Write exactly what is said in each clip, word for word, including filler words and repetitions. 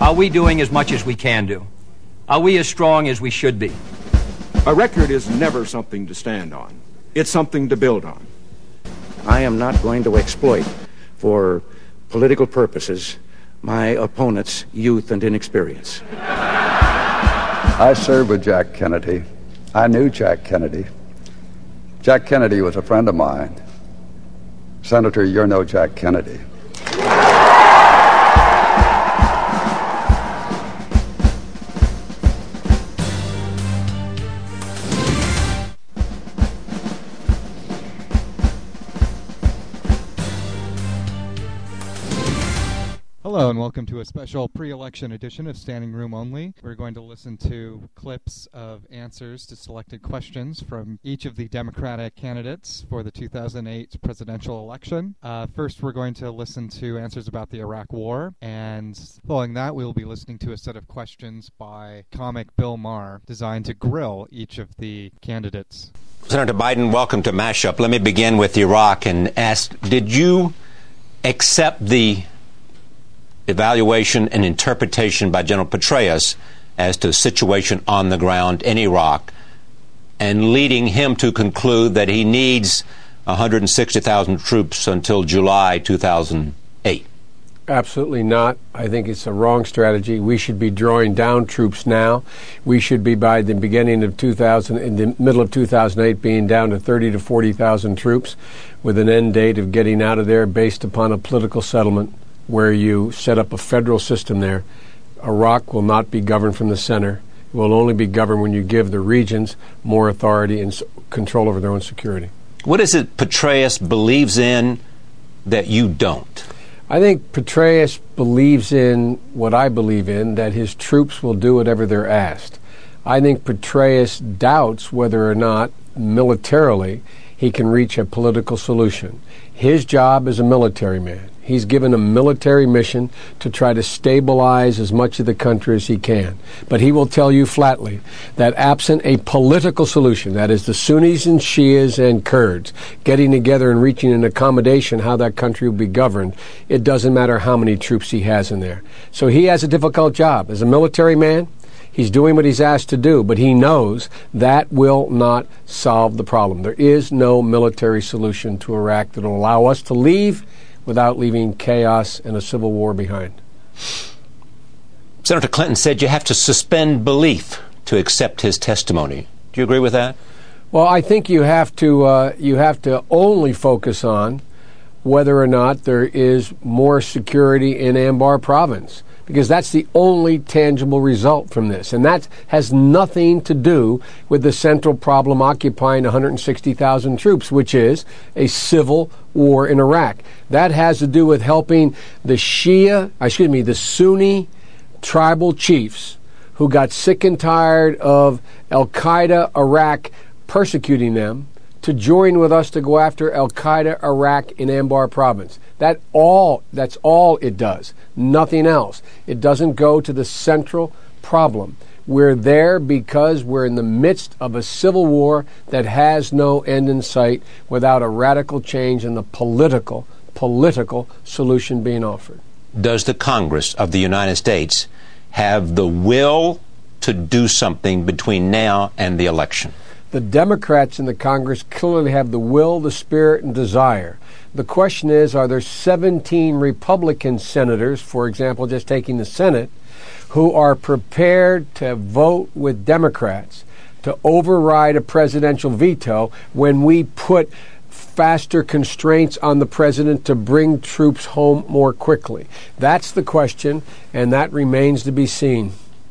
Are we doing as much as we can do? Are we as strong as we should be? A record is never something to stand on. It's something to build on. I am not going to exploit for political purposes my opponent's youth and inexperience. I served with Jack Kennedy. I knew Jack Kennedy. Jack Kennedy was a friend of mine. Senator, you're no Jack Kennedy. Hello and welcome to a special pre-election edition of Standing Room Only. We're going to listen to clips of answers to selected questions from each of the Democratic candidates for the two thousand eight presidential election. Uh, first, we're going to listen to answers about the Iraq War, and following that, we'll be listening to a set of questions by comic Bill Maher designed to grill each of the candidates. Senator Biden, welcome to Mashup. Let me begin with Iraq and ask, did you accept the evaluation and interpretation by General Petraeus as to the situation on the ground in Iraq, and leading him to conclude that he needs one hundred sixty thousand troops until July two thousand eight? Absolutely not. I think it's a wrong strategy. We should be drawing down troops now. We should be, by the beginning of two thousand, in the middle of two thousand eight, being down to thirty to forty thousand troops, with an end date of getting out of there based upon a political settlement where you set up a federal system there. Iraq will not be governed from the center. It will only be governed when you give the regions more authority and control over their own security. What is it Petraeus believes in that you don't? I think Petraeus believes in what I believe in, that his troops will do whatever they're asked. I think Petraeus doubts whether or not, militarily, he can reach a political solution. His job is a military man. He's given a military mission to try to stabilize as much of the country as he can. But he will tell you flatly that absent a political solution, that is the Sunnis and Shias and Kurds getting together and reaching an accommodation how that country will be governed, it doesn't matter how many troops he has in there. So he has a difficult job. As a military man, he's doing what he's asked to do, but he knows that will not solve the problem. There is no military solution to Iraq that will allow us to leave without leaving chaos and a civil war behind. Senator Clinton said you have to suspend belief to accept his testimony. Do you agree with that? Well, I think you have to uh, you have to only focus on whether or not there is more security in Anbar province, because that's the only tangible result from this. And that has nothing to do with the central problem occupying one hundred sixty thousand troops, which is a civil war in Iraq. That has to do with helping the Shia, excuse me, the Sunni tribal chiefs who got sick and tired of Al-Qaeda Iraq persecuting them to join with us to go after Al-Qaeda Iraq in Anbar province. That all, that's all it does, nothing else. It doesn't go to the central problem. We're there because we're in the midst of a civil war that has no end in sight without a radical change in the political, political solution being offered. Does the Congress of the United States have the will to do something between now and the election? The Democrats in the Congress clearly have the will, the spirit, and desire. The question is, are there seventeen Republican senators, for example, just taking the Senate, who are prepared to vote with Democrats to override a presidential veto when we put faster constraints on the president to bring troops home more quickly? That's the question, and that remains to be seen.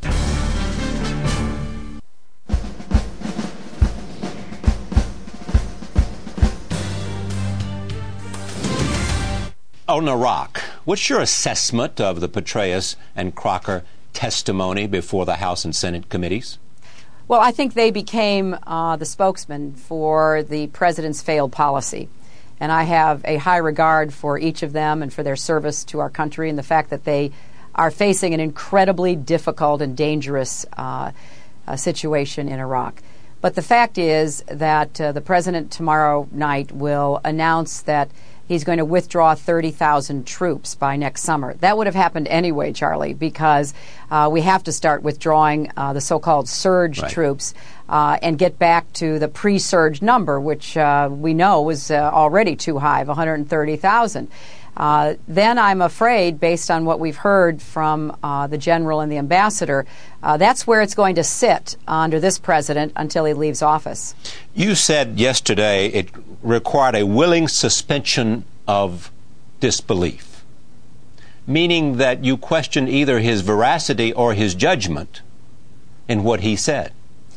On Iraq, what's your assessment of the Petraeus and Crocker testimony before the House and Senate committees? Well, I think they became uh, the spokesman for the president's failed policy. And I have a high regard for each of them and for their service to our country and the fact that they are facing an incredibly difficult and dangerous uh, uh, situation in Iraq. But the fact is that uh, the president tomorrow night will announce that he's going to withdraw thirty thousand troops by next summer. That would have happened anyway, Charlie, because uh, we have to start withdrawing uh, the so-called surge right. troops uh, and get back to the pre-surge number, which uh, we know was uh, already too high, of one hundred thirty thousand. Uh, then I'm afraid, based on what we've heard from uh, the general and the ambassador, uh, that's where it's going to sit under this president until he leaves office. You said yesterday it required a willing suspension of disbelief, meaning that you questioned either his veracity or his judgment in what he said.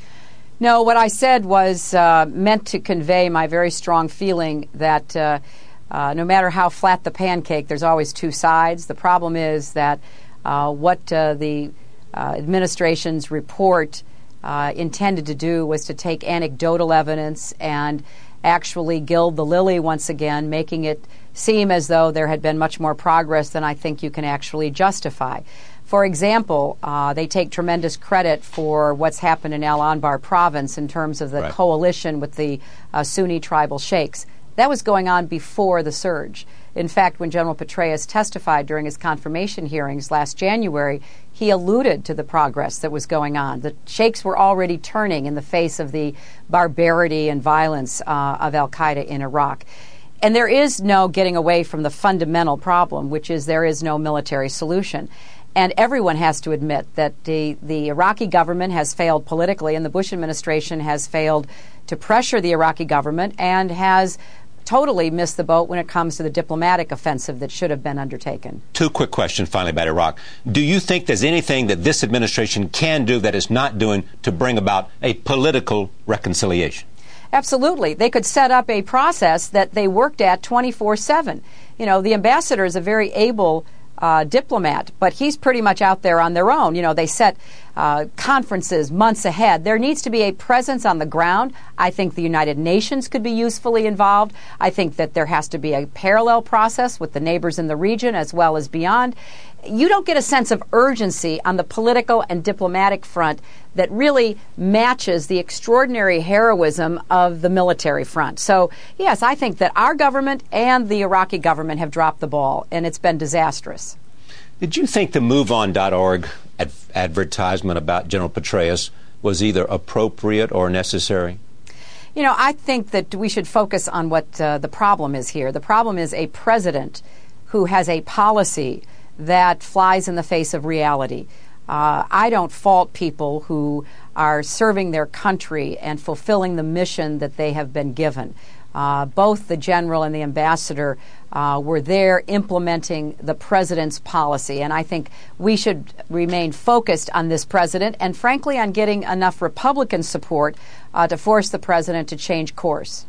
No, what I said was uh, meant to convey my very strong feeling that uh, Uh, no matter how flat the pancake, there's always two sides. The problem is that uh, what uh, the uh, administration's report uh, intended to do was to take anecdotal evidence and actually gild the lily once again, making it seem as though there had been much more progress than I think you can actually justify. For example, uh, they take tremendous credit for what's happened in Al Anbar province in terms of the right. coalition with the uh, Sunni tribal sheikhs. That was going on before the surge. In fact, when General Petraeus testified during his confirmation hearings last January, he alluded to the progress that was going on. The sheikhs were already turning in the face of the barbarity and violence uh, of al-Qaeda in Iraq. And there is no getting away from the fundamental problem, which is there is no military solution. And everyone has to admit that the, the Iraqi government has failed politically, and the Bush administration has failed to pressure the Iraqi government and has totally missed the boat when it comes to the diplomatic offensive that should have been undertaken. Two quick questions finally about Iraq. Do you think there's anything that this administration can do that it's not doing to bring about a political reconciliation? Absolutely. They could set up a process that they worked at twenty-four seven. You know, the ambassador is a very able uh, diplomat, but he's pretty much out there on their own. You know, they set uh, conferences months ahead. There needs to be a presence on the ground. I think the United Nations could be usefully involved. I think that there has to be a parallel process with the neighbors in the region as well as beyond. You don't get a sense of urgency on the political and diplomatic front that really matches the extraordinary heroism of the military front. So, yes, I think that our government and the Iraqi government have dropped the ball, and it's been disastrous. Did you think the move on dot org ad- advertisement about General Petraeus was either appropriate or necessary? You know, I think that we should focus on what uh, the problem is here. The problem is a president who has a policy that flies in the face of reality. Uh, I don't fault people who are serving their country and fulfilling the mission that they have been given. Uh, both the general and the ambassador uh, were there implementing the president's policy, and I think we should remain focused on this president and, frankly, on getting enough Republican support uh, to force the president to change course.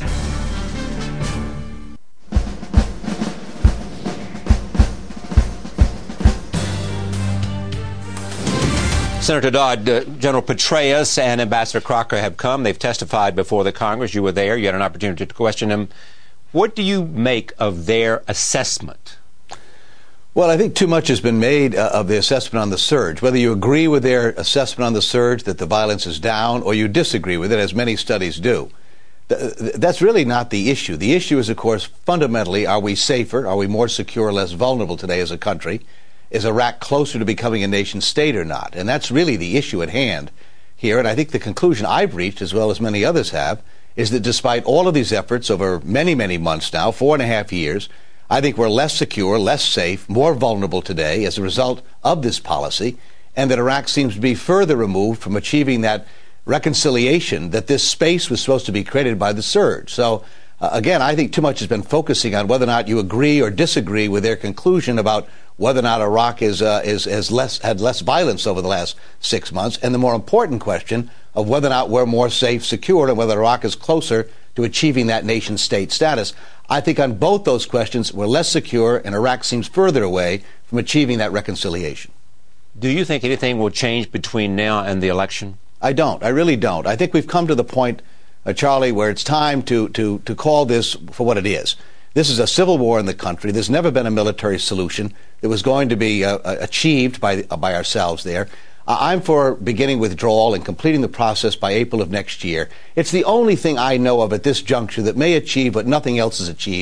Senator Dodd, uh, General Petraeus and Ambassador Crocker have come. They've testified before the Congress. You were there. You had an opportunity to question them. What do you make of their assessment? Well, I think too much has been made uh, of the assessment on the surge. Whether you agree with their assessment on the surge, that the violence is down, or you disagree with it, as many studies do, th- that's really not the issue. The issue is, of course, fundamentally, are we safer? Are we more secure, less vulnerable today as a country? Is Iraq closer to becoming a nation state or not? And that's really the issue at hand here. And I think the conclusion I've reached, as well as many others have, is that despite all of these efforts over many, many months now, four and a half years, I think we're less secure, less safe, more vulnerable today as a result of this policy, and that Iraq seems to be further removed from achieving that reconciliation that this space was supposed to be created by the surge. So, uh, again, I think too much has been focusing on whether or not you agree or disagree with their conclusion about whether or not Iraq is, uh, is, is less, had less violence over the last six months, and the more important question of whether or not we're more safe, secure, and whether Iraq is closer to achieving that nation-state status. I think on both those questions, we're less secure, and Iraq seems further away from achieving that reconciliation. Do you think anything will change between now and the election? I don't. I really don't. I think we've come to the point, uh, Charlie, where it's time to, to, to call this for what it is. This is a civil war in the country. There's never been a military solution that was going to be uh, achieved by, uh, by ourselves there. Uh, I'm for beginning withdrawal and completing the process by April of next year. It's the only thing I know of at this juncture that may achieve what nothing else has achieved,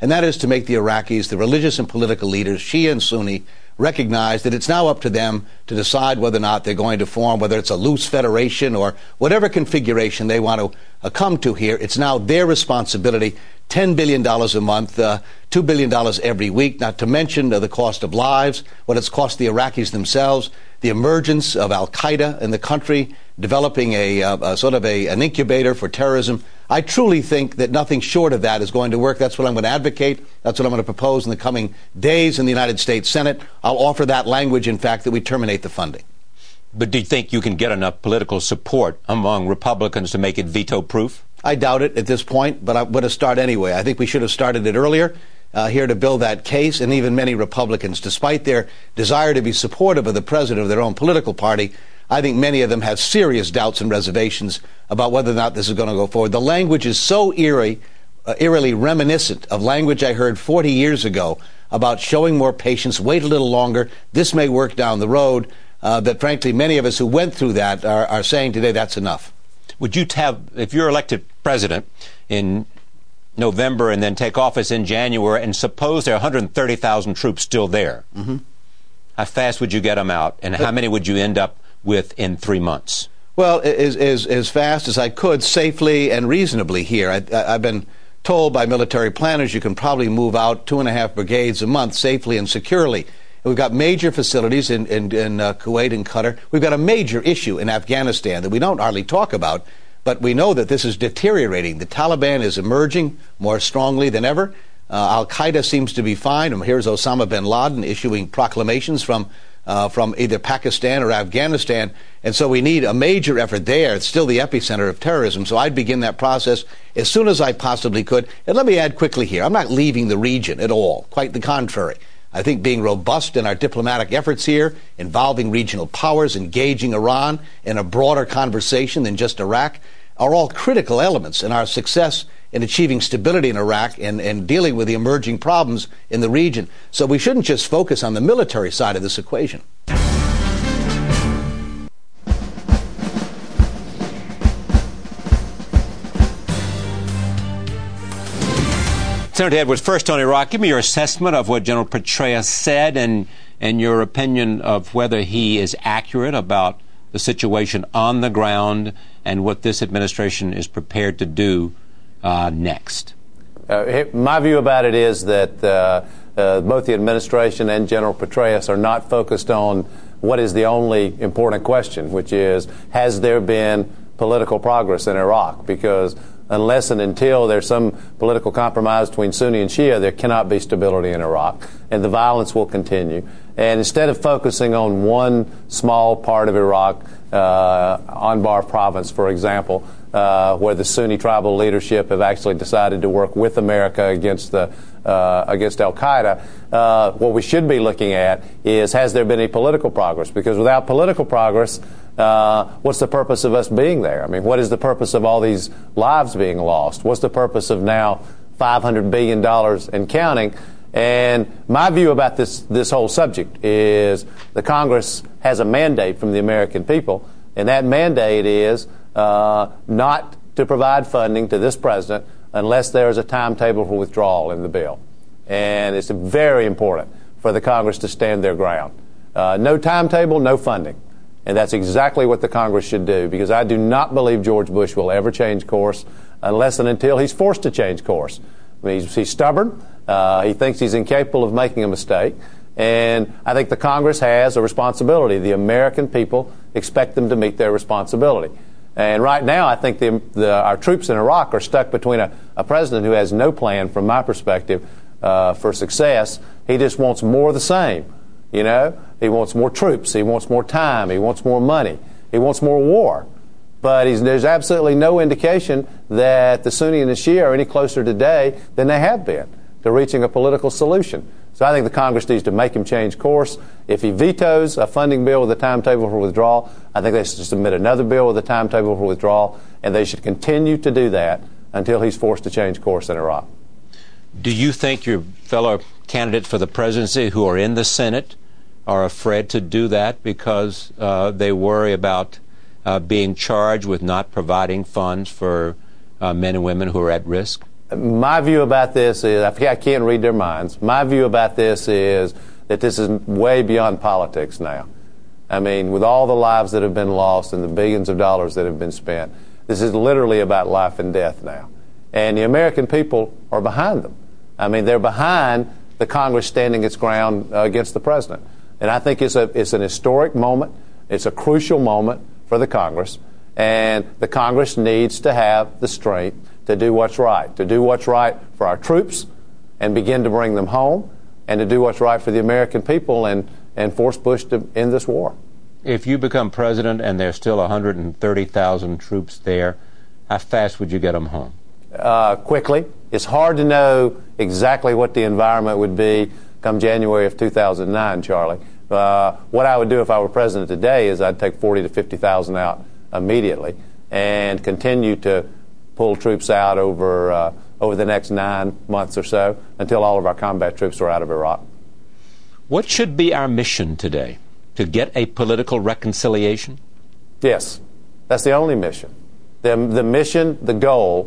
and that is to make the Iraqis, the religious and political leaders, Shia and Sunni, recognize that it's now up to them to decide whether or not they're going to form, whether it's a loose federation or whatever configuration they want to uh, come to here. It's now their responsibility. ten billion dollars a month, uh, two billion dollars every week, not to mention uh, the cost of lives, what it's cost the Iraqis themselves, the emergence of al-Qaeda in the country, developing a, uh, a sort of a, an incubator for terrorism. I truly think that nothing short of that is going to work. That's what I'm going to advocate. That's what I'm going to propose in the coming days in the United States Senate. I'll offer that language, in fact, that we terminate the funding. But do you think you can get enough political support among Republicans to make it veto-proof? I doubt it at this point, but I'm going to start anyway. I think we should have started it earlier uh, here to build that case, and even many Republicans, despite their desire to be supportive of the president of their own political party, I think many of them have serious doubts and reservations about whether or not this is going to go forward. The language is so eerie, uh, eerily reminiscent of language I heard forty years ago about showing more patience, wait a little longer, this may work down the road, uh, that frankly many of us who went through that are, are saying today that's enough. Would you have, if you're elected president in November and then take office in January, and suppose there are one hundred thirty thousand troops still there, mm-hmm. how fast would you get them out, and how many would you end up with in three months? Well, as, as, as fast as I could, safely and reasonably here. I, I, I've been told by military planners you can probably move out two and a half brigades a month safely and securely. We've got major facilities in, in, in uh, Kuwait and Qatar. We've got a major issue in Afghanistan that we don't hardly talk about, but we know that this is deteriorating. The Taliban is emerging more strongly than ever. Uh, al-Qaeda seems to be fine. And here's Osama bin Laden issuing proclamations from uh, from either Pakistan or Afghanistan. And so we need a major effort there. It's still the epicenter of terrorism. So I'd begin that process as soon as I possibly could. And let me add quickly here, I'm not leaving the region at all. Quite the contrary. I think being robust in our diplomatic efforts here, involving regional powers, engaging Iran in a broader conversation than just Iraq, are all critical elements in our success in achieving stability in Iraq and, and dealing with the emerging problems in the region. So we shouldn't just focus on the military side of this equation. Senator Edwards, first on Iraq, give me your assessment of what General Petraeus said and, and your opinion of whether he is accurate about the situation on the ground and what this administration is prepared to do uh, next. Uh, my view about it is that uh, uh, both the administration and General Petraeus are not focused on what is the only important question, which is, has there been political progress in Iraq? Because unless and until there's some political compromise between Sunni and Shia, there cannot be stability in Iraq, and the violence will continue. And instead of focusing on one small part of Iraq, uh, Anbar province, for example, uh, where the Sunni tribal leadership have actually decided to work with America against the uh, against al-Qaeda, uh, what we should be looking at is, has there been any political progress? Because without political progress, Uh, what's the purpose of us being there? I mean, what is the purpose of all these lives being lost? What's the purpose of now five hundred billion dollars and counting? And my view about this, this whole subject is the Congress has a mandate from the American people, and that mandate is uh, not to provide funding to this president unless there is a timetable for withdrawal in the bill. And it's very important for the Congress to stand their ground. Uh, no timetable, no funding. And that's exactly what the Congress should do, because I do not believe George Bush will ever change course unless and until he's forced to change course. I mean, he's, he's stubborn. Uh, he thinks he's incapable of making a mistake. And I think the Congress has a responsibility. The American people expect them to meet their responsibility. And right now, I think the, the, our troops in Iraq are stuck between a, a president who has no plan, from my perspective, uh, for success. He just wants more of the same. You know, he wants more troops. He wants more time. He wants more money. He wants more war. But he's, there's absolutely no indication that the Sunni and the Shia are any closer today than they have been to reaching a political solution. So I think the Congress needs to make him change course. If he vetoes a funding bill with a timetable for withdrawal, I think they should submit another bill with a timetable for withdrawal, and they should continue to do that until he's forced to change course in Iraq. Do you think your fellow candidates for the presidency who are in the Senate are afraid to do that because uh, they worry about uh, being charged with not providing funds for uh, men and women who are at risk? My view about this is, I can't read their minds. My view about this is that this is way beyond politics now. I mean, with all the lives that have been lost and the billions of dollars that have been spent, this is literally about life and death now. And the American people are behind them. I mean, they're behind the Congress standing its ground uh, against the president. And I think it's a it's an historic moment. It's a crucial moment for the Congress. And the Congress needs to have the strength to do what's right, to do what's right for our troops and begin to bring them home, and to do what's right for the American people and, and force Bush to end this war. If you become president and there's still one hundred thirty thousand troops there, how fast would you get them home? Uh, quickly. It's hard to know exactly what the environment would be come January of two thousand nine, Charlie. Uh, what I would do if I were president today is I'd take forty to fifty thousand out immediately and continue to pull troops out over uh, over the next nine months or so until all of our combat troops are out of Iraq. What should be our mission today? To get a political reconciliation? Yes. That's the only mission. The, the mission, the goal,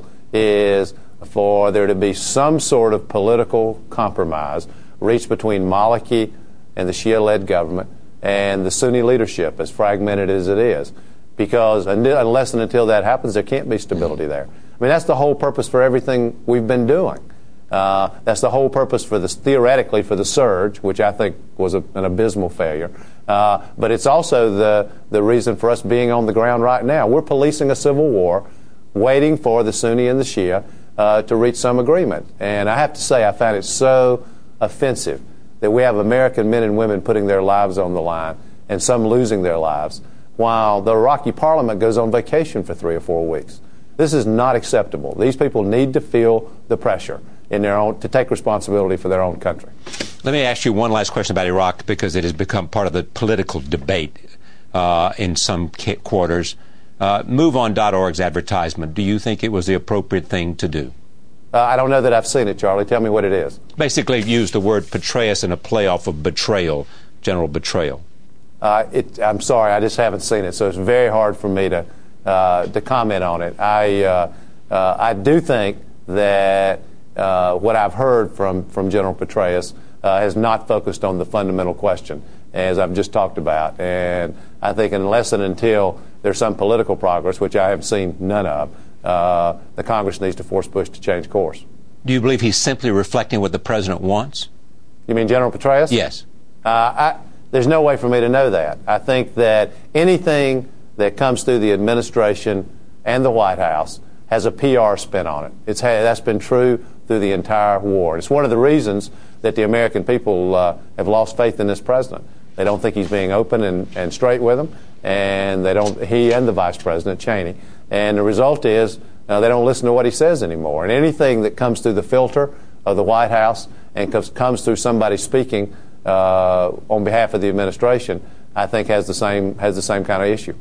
is for there to be some sort of political compromise reached between Maliki and the Shia-led government and the Sunni leadership, as fragmented as it is. Because unless and until that happens, there can't be stability there. I mean, that's the whole purpose for everything we've been doing. Uh, that's the whole purpose for this, theoretically, for the surge, which I think was a, an abysmal failure. Uh, but it's also the, the reason for us being on the ground right now. We're policing a civil war, waiting for the Sunni and the Shia uh, to reach some agreement. And I have to say, I found it so offensive that we have American men and women putting their lives on the line and some losing their lives, while the Iraqi parliament goes on vacation for three or four weeks. This is not acceptable. These people need to feel the pressure in their own, to take responsibility for their own country. Let me ask you one last question about Iraq, because it has become part of the political debate uh, in some quarters. Uh, move on dot org's advertisement, do you think it was the appropriate thing to do? Uh, I don't know that I've seen it, Charlie. Tell me what it is. Basically used the word Petraeus in a playoff of betrayal, general betrayal. Uh, it, I'm sorry, I just haven't seen it, so it's very hard for me to uh, to comment on it. I uh, uh, I do think that uh, what I've heard from from General Petraeus uh, has not focused on the fundamental question, as I've just talked about. And I think unless and until there's some political progress, which I have seen none of, uh, the Congress needs to force Bush to change course. Do you believe he's simply reflecting what the president wants? You mean General Petraeus? Yes. Uh, I, there's no way for me to know that. I think that anything that comes through the administration and the White House has a P R spin on it. It's had, that's been true through the entire war. It's one of the reasons that the American people uh, have lost faith in this president. They don't think he's being open and, and straight with them, and they don't. He and the Vice President Cheney, and the result is uh, they don't listen to what he says anymore. And anything that comes through the filter of the White House and comes, comes through somebody speaking uh, on behalf of the administration, I think has the same has the same kind of issue.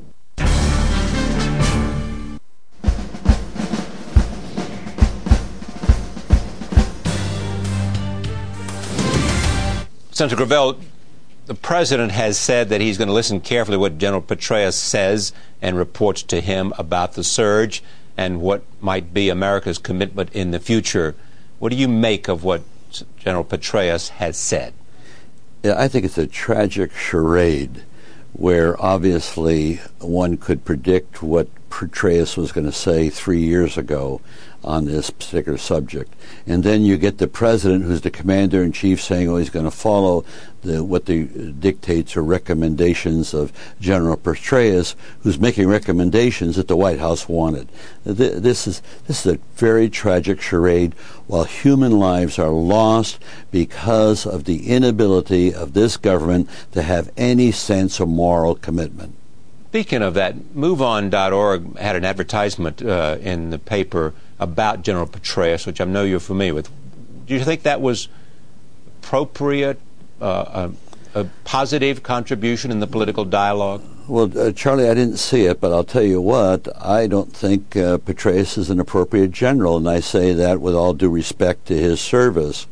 Senator Gravel, the president has said that he's going to listen carefully to what General Petraeus says and reports to him about the surge and what might be America's commitment in the future. What do you make of what General Petraeus has said? Yeah, I think it's a tragic charade where obviously one could predict what Petraeus was going to say three years ago on this particular subject. And then you get the president, who's the commander-in-chief, saying, oh, he's going to follow the, what the dictates or recommendations of General Petraeus, who's making recommendations that the White House wanted. This is, this is a very tragic charade, while human lives are lost because of the inability of this government to have any sense of moral commitment. Speaking of that, move on dot org had an advertisement uh, in the paper about General Petraeus, which I know you're familiar with. Do you think that was appropriate, uh, a, a positive contribution in the political dialogue? Well, uh, Charlie, I didn't see it, but I'll tell you what, I don't think uh, Petraeus is an appropriate general, and I say that with all due respect to his service.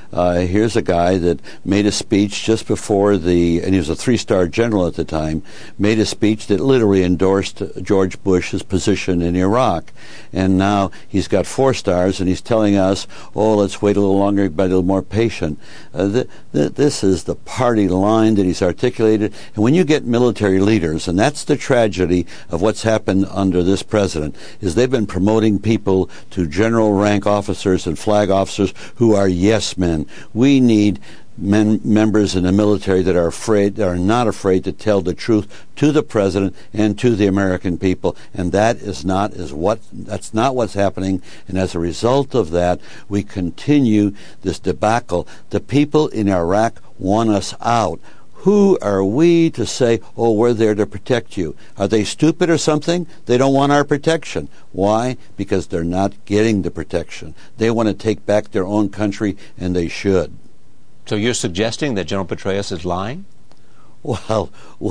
Uh, here's a guy that made a speech just before the, and he was a three-star general at the time, made a speech that literally endorsed George Bush's position in Iraq. And now he's got four stars, and he's telling us, oh, let's wait a little longer, be a little more patient. Uh, th- th- this is the party line that he's articulated. And when you get military leaders, and that's the tragedy of what's happened under this president, is they've been promoting people to general rank officers and flag officers who are yes men. We need men, members in the military that are afraid, that are not afraid to tell the truth to the president and to the American people. And that is not is what that's not what's happening. And as a result of that, we continue this debacle. The people in Iraq want us out. Who are we to say, oh, we're there to protect you? Are they stupid or something? They don't want our protection. Why? Because they're not getting the protection. They want to take back their own country, and they should. So you're suggesting that General Petraeus is lying? Well,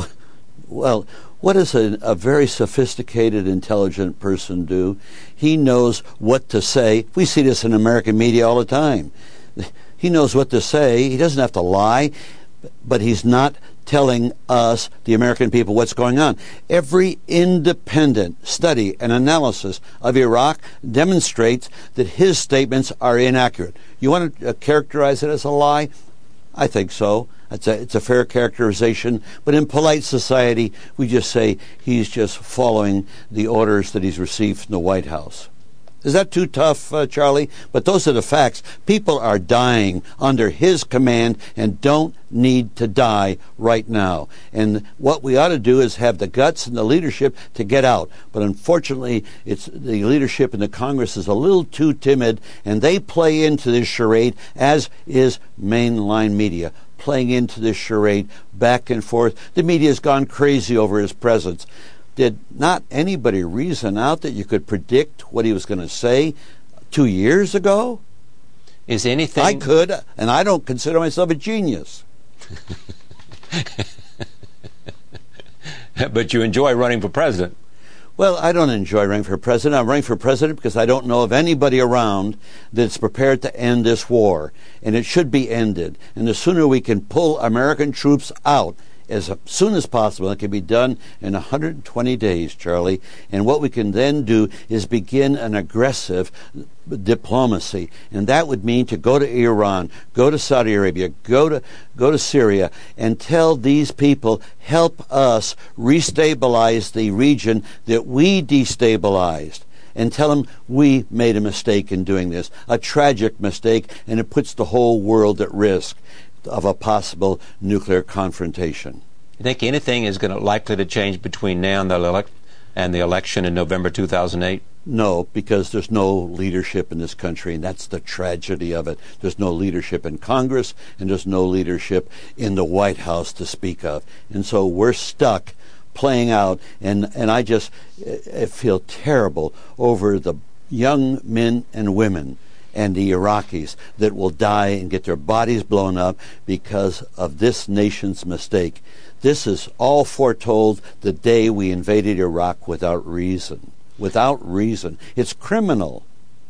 well, what does a, a very sophisticated, intelligent person do? He knows what to say. We see this in American media all the time. He knows what to say. He doesn't have to lie. But he's not telling us, the American people, what's going on. Every independent study and analysis of Iraq demonstrates that his statements are inaccurate. You want to uh, characterize it as a lie? I think so. It's a, it's a fair characterization. But in polite society, we just say he's just following the orders that he's received from the White House. Is that too tough, uh, Charlie? But those are the facts. People are dying under his command and don't need to die right now. And what we ought to do is have the guts and the leadership to get out. But unfortunately, it's the leadership in the Congress is a little too timid, and they play into this charade, as is mainline media, playing into this charade back and forth. The media has gone crazy over his presence. Did not anybody reason out that you could predict what he was going to say two years ago? Is anything... I could, and I don't consider myself a genius. But you enjoy running for president. Well, I don't enjoy running for president. I'm running for president because I don't know of anybody around that's prepared to end this war. And it should be ended. And the sooner we can pull American troops out, as soon as possible. It can be done in one hundred twenty days, Charlie. And what we can then do is begin an aggressive diplomacy. And that would mean to go to Iran, go to Saudi Arabia, go to go to Syria, and tell these people, help us restabilize the region that we destabilized. And tell them we made a mistake in doing this, a tragic mistake, and it puts the whole world at risk of a possible nuclear confrontation. You think anything is going to likely to change between now and the, elect- and the election in November two thousand eight? No, because there's no leadership in this country, and that's the tragedy of it. There's no leadership in Congress, and there's no leadership in the White House to speak of. And so we're stuck playing out, and, and I just I feel terrible over the young men and women and the Iraqis that will die and get their bodies blown up because of this nation's mistake. This is all foretold the day we invaded Iraq without reason. Without reason. It's criminal.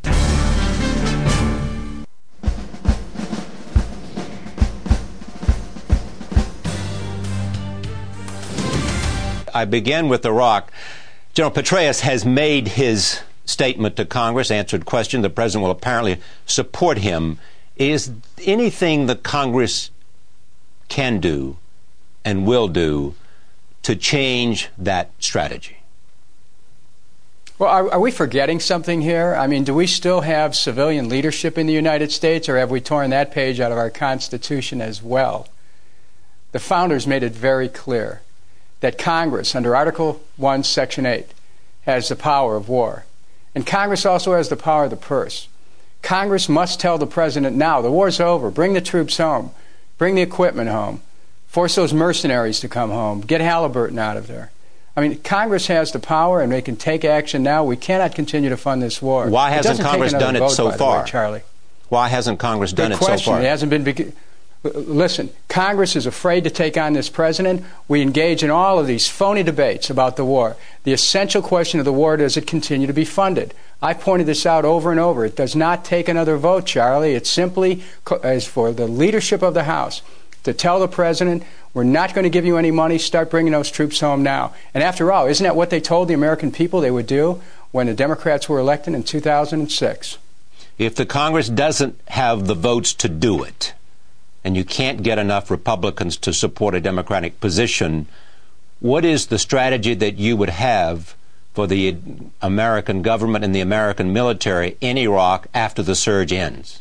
I begin with Iraq. General Petraeus has made his statement to Congress, answered questions. The president will apparently support him. Is anything the Congress can do and will do to change that strategy? Well, are, are we forgetting something here? I mean, do we still have civilian leadership in the United States, or have we torn that page out of our Constitution as well? The founders made it very clear that Congress, under Article one, Section eight, has the power of war. And Congress also has the power of the purse. Congress must tell the president now, the war's over, bring the troops home, bring the equipment home, force those mercenaries to come home, get Halliburton out of there. I mean, Congress has the power, and they can take action now. We cannot continue to fund this war. Why hasn't Congress done it so far, Charlie? Why hasn't Congress done it so far? It hasn't been. Beca- Listen, Congress is afraid to take on this president. We engage in all of these phony debates about the war. The essential question of the war, does it continue to be funded? I pointed this out over and over. It does not take another vote, Charlie. It simply is for the leadership of the House to tell the president, we're not going to give you any money, start bringing those troops home now. And after all, isn't that what they told the American people they would do when the Democrats were elected in two thousand six? If the Congress doesn't have the votes to do it, and you can't get enough Republicans to support a Democratic position, what is the strategy that you would have for the American government and the American military in Iraq after the surge ends?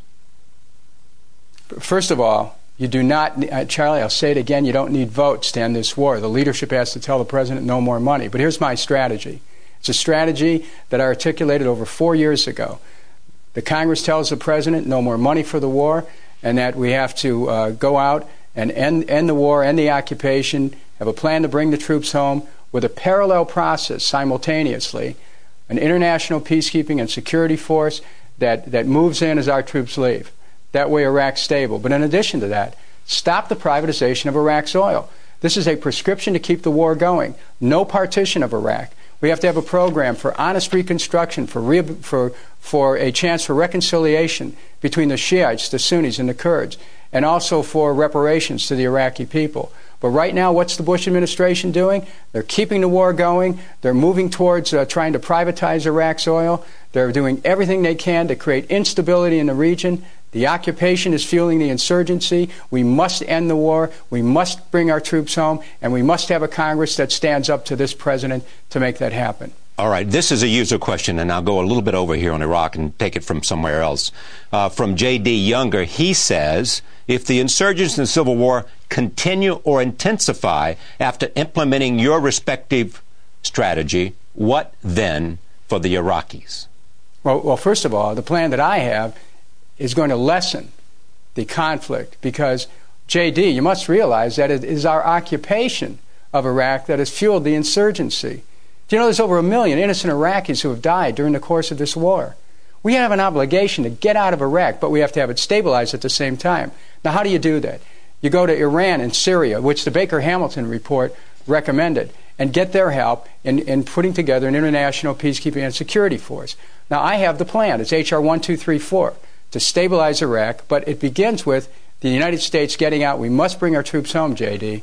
First of all, you do not, uh, Charlie, I'll say it again, you don't need votes to end this war. The leadership has to tell the president no more money. But here's my strategy. It's a strategy that I articulated over four years ago. The Congress tells the president no more money for the war, and that we have to uh, go out and end, end the war, end the occupation, have a plan to bring the troops home with a parallel process simultaneously, an international peacekeeping and security force that, that moves in as our troops leave. That way Iraq's stable. But in addition to that, stop the privatization of Iraq's oil. This is a prescription to keep the war going. No partition of Iraq. We have to have a program for honest reconstruction, for, re for, for a chance for reconciliation between the Shiites, the Sunnis, and the Kurds, and also for reparations to the Iraqi people. But right now, what's the Bush administration doing? They're keeping the war going. They're moving towards uh, trying to privatize Iraq's oil. They're doing everything they can to create instability in the region. The occupation is fueling the insurgency. We must end the war. We must bring our troops home. And we must have a Congress that stands up to this president to make that happen. All right, this is a user question, and I'll go a little bit over here on Iraq and take it from somewhere else. Uh, from J D Younger, he says, if the insurgents in the Civil War continue or intensify after implementing your respective strategy, what then for the Iraqis? Well, well, first of all, the plan that I have is going to lessen the conflict because, J D, you must realize that it is our occupation of Iraq that has fueled the insurgency. Do you know there's over a million innocent Iraqis who have died during the course of this war? We have an obligation to get out of Iraq, but we have to have it stabilized at the same time. Now, how do you do that? You go to Iran and Syria, which the Baker-Hamilton report recommended, and get their help in, in putting together an international peacekeeping and security force. Now, I have the plan. It's H R one two three four to stabilize Iraq, but it begins with the United States getting out. We must bring our troops home, J D.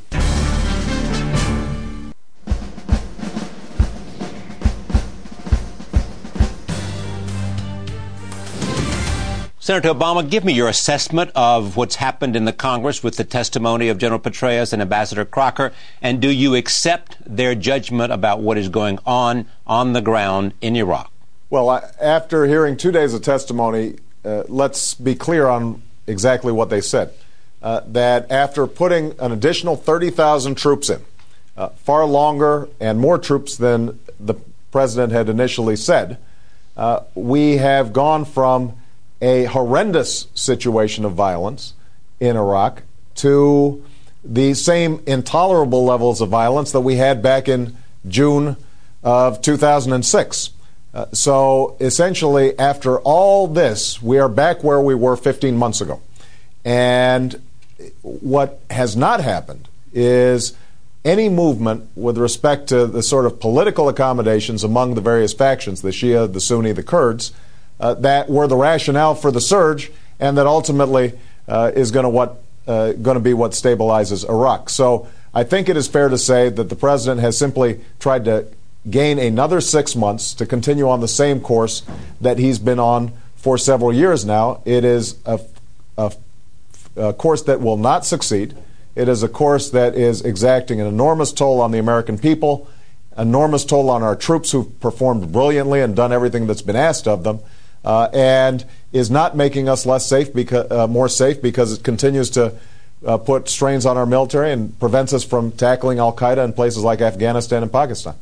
Senator Obama, give me your assessment of what's happened in the Congress with the testimony of General Petraeus and Ambassador Crocker, and do you accept their judgment about what is going on on the ground in Iraq? Well, I, after hearing two days of testimony, uh, let's be clear on exactly what they said. Uh, that after putting an additional thirty thousand troops in, uh, far longer and more troops than the president had initially said, uh, we have gone from a horrendous situation of violence in Iraq to the same intolerable levels of violence that we had back in June of two thousand six. Uh, so essentially, after all this, we are back where we were fifteen months ago. And what has not happened is any movement with respect to the sort of political accommodations among the various factions, the Shia, the Sunni, the Kurds, Uh, that were the rationale for the surge, and that ultimately uh, is going to what uh, going to be what stabilizes Iraq. So I think it is fair to say that the president has simply tried to gain another six months to continue on the same course that he's been on for several years now. It is a, a, a course that will not succeed. It is a course that is exacting an enormous toll on the American people, enormous toll on our troops who've performed brilliantly and done everything that's been asked of them. Uh, and is not making us less safe, because, uh, more safe, because it continues to uh, put strains on our military and prevents us from tackling al-Qaeda in places like Afghanistan and Pakistan.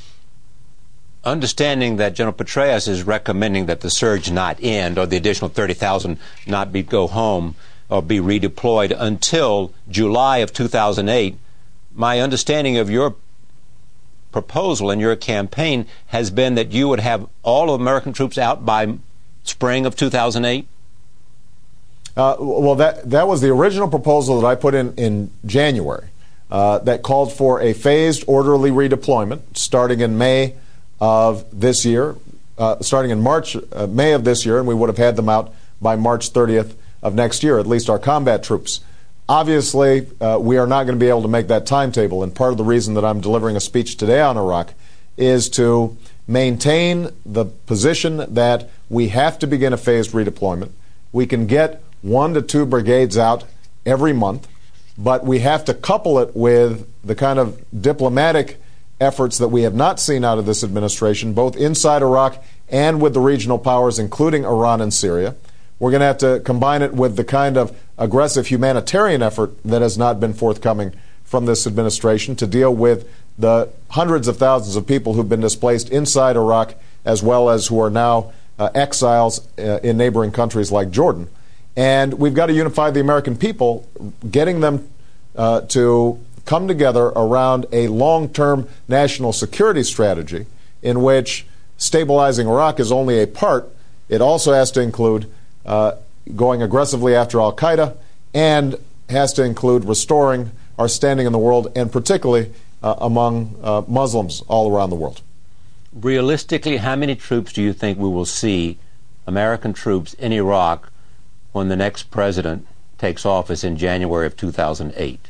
Understanding that General Petraeus is recommending that the surge not end or the additional thirty thousand not be go home or be redeployed until July of two thousand eight, my understanding of your proposal in your campaign has been that you would have all of American troops out by spring of two thousand eight? Uh, well, that, that was the original proposal that I put in in January uh, that called for a phased, orderly redeployment starting in May of this year, uh, starting in March, uh, May of this year, and we would have had them out by March thirtieth of next year, at least our combat troops. Obviously, uh, we are not going to be able to make that timetable, and part of the reason that I'm delivering a speech today on Iraq is to maintain the position that we have to begin a phased redeployment. We can get one to two brigades out every month, but we have to couple it with the kind of diplomatic efforts that we have not seen out of this administration, both inside Iraq and with the regional powers, including Iran and Syria. We're going to have to combine it with the kind of aggressive humanitarian effort that has not been forthcoming from this administration to deal with the hundreds of thousands of people who've been displaced inside Iraq, as well as who are now uh, exiles uh, in neighboring countries like Jordan. And we've got to unify the American people, getting them uh, to come together around a long-term national security strategy in which stabilizing Iraq is only a part. It also has to include uh, going aggressively after al-Qaeda and has to include restoring our standing in the world, and particularly uh, among uh, Muslims all around the world. Realistically, how many troops do you think we will see, American troops, in Iraq when the next president takes office in January of two thousand eight?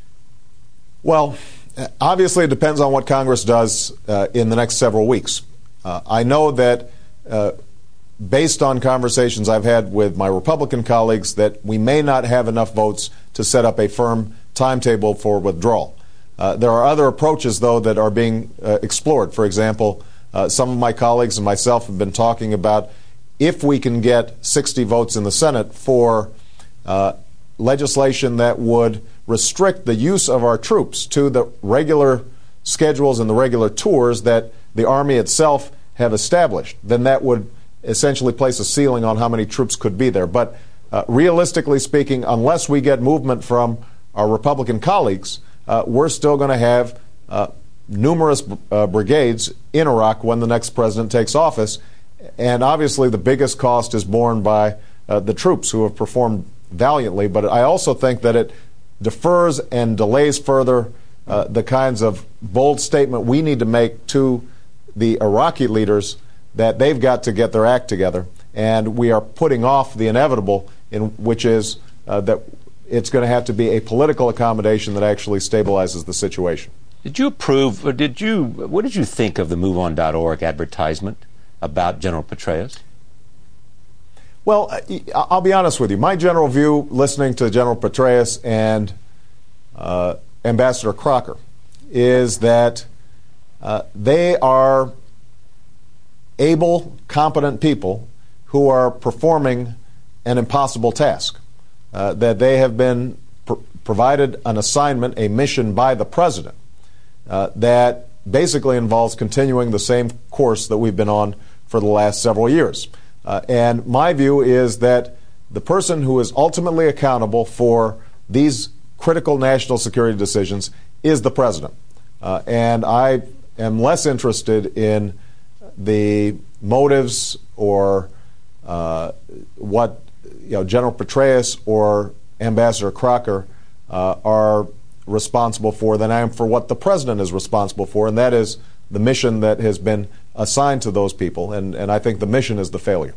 Well, obviously it depends on what Congress does uh, in the next several weeks. Uh, I know that uh, based on conversations I've had with my Republican colleagues that we may not have enough votes to set up a firm timetable for withdrawal. Uh, there are other approaches, though, that are being uh, explored. For example, uh, some of my colleagues and myself have been talking about if we can get sixty votes in the Senate for uh, legislation that would restrict the use of our troops to the regular schedules and the regular tours that the Army itself have established, then that would essentially place a ceiling on how many troops could be there. But uh, realistically speaking, unless we get movement from our Republican colleagues, uh, we're still going to have uh, numerous uh, brigades in Iraq when the next president takes office. And obviously the biggest cost is borne by uh, the troops who have performed valiantly. But I also think that it defers and delays further uh, the kinds of bold statement we need to make to the Iraqi leaders that they've got to get their act together. And we are putting off the inevitable, in which is uh, that it's going to have to be a political accommodation that actually stabilizes the situation. Did you approve, or did you, what did you think of the move on dot org advertisement about General Petraeus? Well, I'll be honest with you. My general view, listening to General Petraeus and uh, Ambassador Crocker, is that uh, they are able, competent people who are performing an impossible task. Uh, that they have been pr provided an assignment, a mission by the president uh, that basically involves continuing the same course that we've been on for the last several years. Uh, and my view is that the person who is ultimately accountable for these critical national security decisions is the president. Uh, and I am less interested in the motives or uh, what you know, General Petraeus or Ambassador Crocker uh, are responsible for than I am for what the president is responsible for, and that is the mission that has been assigned to those people, and, and I think the mission is the failure.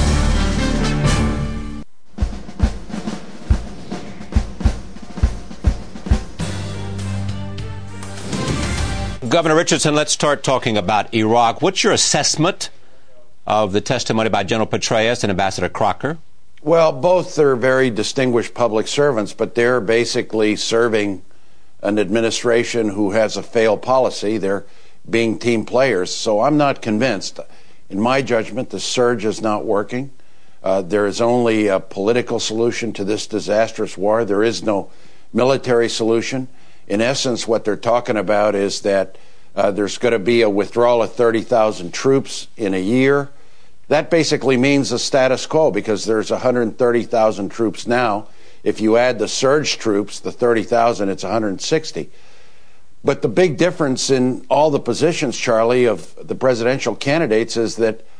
Governor Richardson, let's start talking about Iraq. What's your assessment of the testimony by General Petraeus and Ambassador Crocker? Well, both are very distinguished public servants, but they're basically serving an administration who has a failed policy. They're being team players. So I'm not convinced. In my judgment, the surge is not working. Uh, there is only a political solution to this disastrous war. There is no military solution. In essence, what they're talking about is that uh, there's going to be a withdrawal of thirty thousand troops in a year. That basically means the status quo, because there's one hundred thirty thousand troops now. If you add the surge troops, the thirty thousand, it's one hundred sixty. But the big difference in all the positions, Charlie, of the presidential candidates is that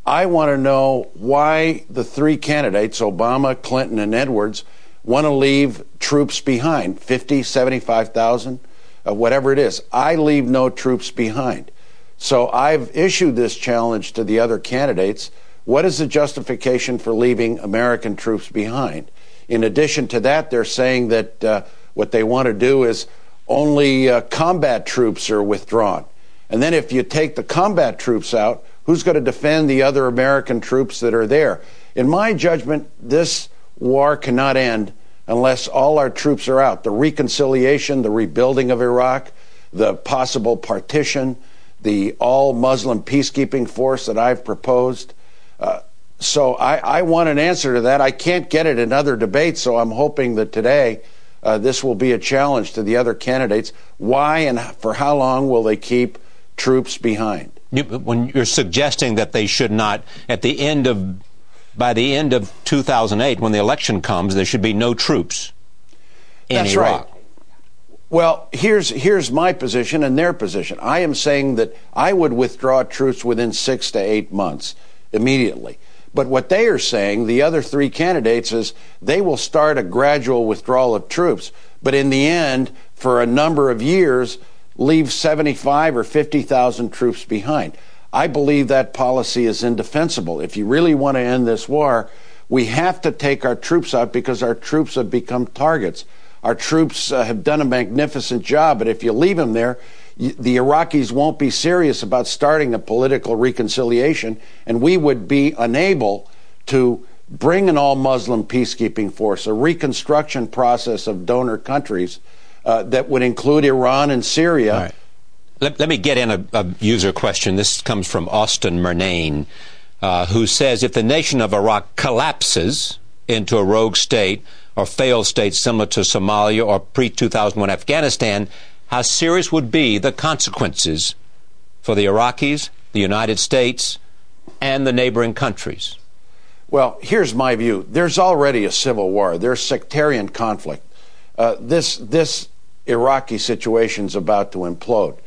I want to know why the three candidates, Obama, Clinton, and Edwards, want to leave troops behind, fifty, seventy-five thousand, uh, whatever it is. I leave no troops behind. So I've issued this challenge to the other candidates. What is the justification for leaving American troops behind? In addition to that, they're saying that uh, what they want to do is only uh, combat troops are withdrawn. And then if you take the combat troops out, who's going to defend the other American troops that are there? In my judgment, this war cannot end unless all our troops are out. The reconciliation, the rebuilding of Iraq, the possible partition, the all-Muslim peacekeeping force that I've proposed. Uh, so I, I want an answer to that. I can't get it in other debates, so I'm hoping that today uh, this will be a challenge to the other candidates. Why and for how long will they keep troops behind? You, when you're suggesting that they should not, at the end of, by the end of two thousand eight, when the election comes, there should be no troops in That's Iraq. Right. Well, here's here's my position and their position. I am saying that I would withdraw troops within six to eight months, immediately. But what they are saying, the other three candidates, is they will start a gradual withdrawal of troops, but in the end, for a number of years, leave seventy-five or fifty thousand troops behind. I believe that policy is indefensible. If you really want to end this war, we have to take our troops out because our troops have become targets. Our troops uh, have done a magnificent job, but if you leave them there, y- the Iraqis won't be serious about starting a political reconciliation, and we would be unable to bring an all-Muslim peacekeeping force, a reconstruction process of donor countries uh, that would include Iran and Syria. All right. Let, let me get in a, a user question. This comes from Austin Murnane, uh, who says, if the nation of Iraq collapses into a rogue state or failed state similar to Somalia or pre two thousand one Afghanistan, how serious would be the consequences for the Iraqis, the United States, and the neighboring countries? Well, here's my view. There's already a civil war. There's sectarian conflict. Uh, this, this Iraqi situation is about to implode.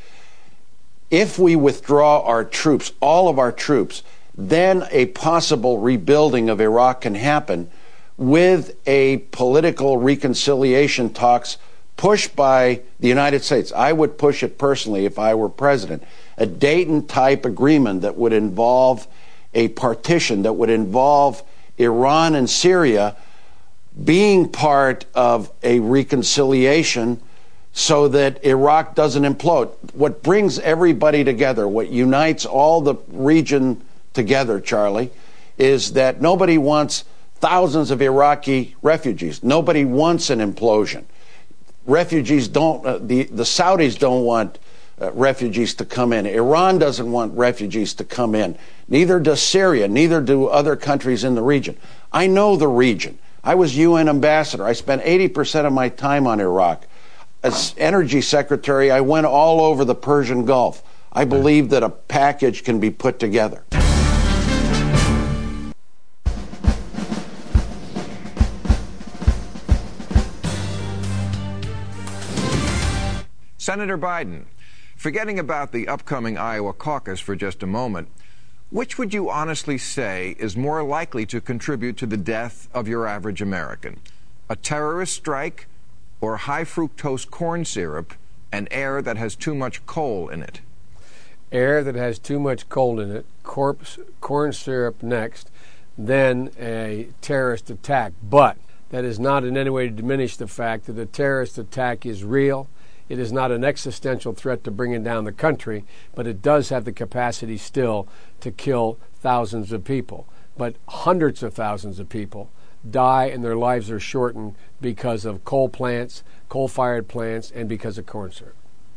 If we withdraw our troops, all of our troops, then a possible rebuilding of Iraq can happen with a political reconciliation talks pushed by the United States. I would push it personally if I were president. A Dayton-type agreement that would involve a partition, that would involve Iran and Syria being part of a reconciliation so that Iraq doesn't implode. What brings everybody together, what unites all the region together, Charlie, is that nobody wants thousands of Iraqi refugees. Nobody wants an implosion. Refugees don't, uh, the, the Saudis don't want uh, refugees to come in. Iran doesn't want refugees to come in. Neither does Syria. Neither do other countries in the region. I know the region. I was U N ambassador. I spent eighty percent of my time on Iraq. As energy secretary, I went all over the Persian Gulf. I believe that a package can be put together. Senator Biden, forgetting about the upcoming Iowa caucus for just a moment, which would you honestly say is more likely to contribute to the death of your average American? A terrorist strike or high fructose corn syrup and air that has too much coal in it? Air that has too much coal in it, corpse, corn syrup next, then a terrorist attack. But that is not in any way to diminish the fact that a terrorist attack is real. It is not an existential threat to bringing down the country, but it does have the capacity still to kill thousands of people. But hundreds of thousands of people die and their lives are shortened because of coal plants, coal-fired plants, and because of corn syrup.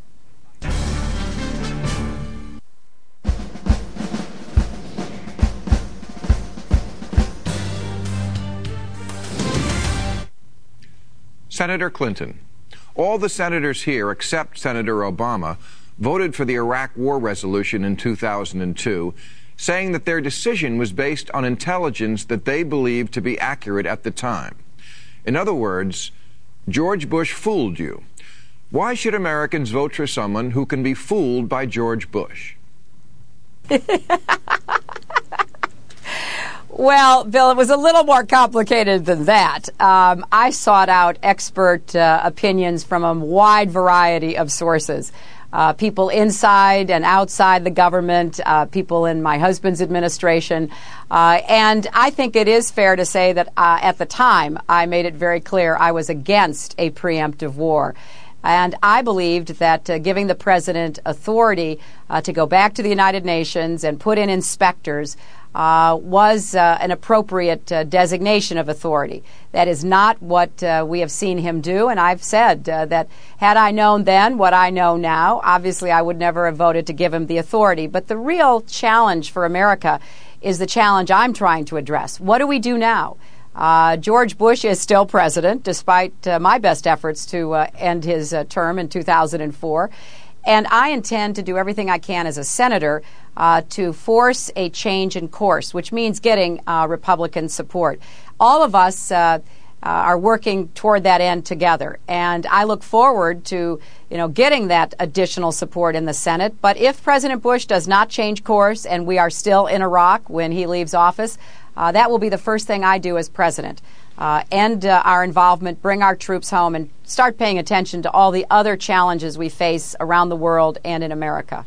Senator Clinton. All the senators here, except Senator Obama, voted for the Iraq War resolution in two thousand two, saying that their decision was based on intelligence that they believed to be accurate at the time. In other words, George Bush fooled you. Why should Americans vote for someone who can be fooled by George Bush? Well, Bill, it was a little more complicated than that. Um, I sought out expert uh, opinions from a wide variety of sources. Uh, people inside and outside the government, uh, people in my husband's administration. Uh, and I think it is fair to say that uh, at the time I made it very clear I was against a preemptive war. And I believed that uh, giving the president authority uh, to go back to the United Nations and put in inspectors uh, was uh, an appropriate uh, designation of authority. That is not what uh, we have seen him do, and I've said uh, that had I known then what I know now, obviously I would never have voted to give him the authority. But the real challenge for America is the challenge I'm trying to address. What do we do now? Uh, George Bush is still president, despite uh, my best efforts to uh, end his uh, term in two thousand four. And I intend to do everything I can as a senator uh, to force a change in course, which means getting uh, Republican support. All of us uh, uh, are working toward that end together, and I look forward to, you know, getting that additional support in the Senate. But if President Bush does not change course and we are still in Iraq when he leaves office, Uh, that will be the first thing I do as president. Uh, end uh, our involvement, bring our troops home, and start paying attention to all the other challenges we face around the world and in America.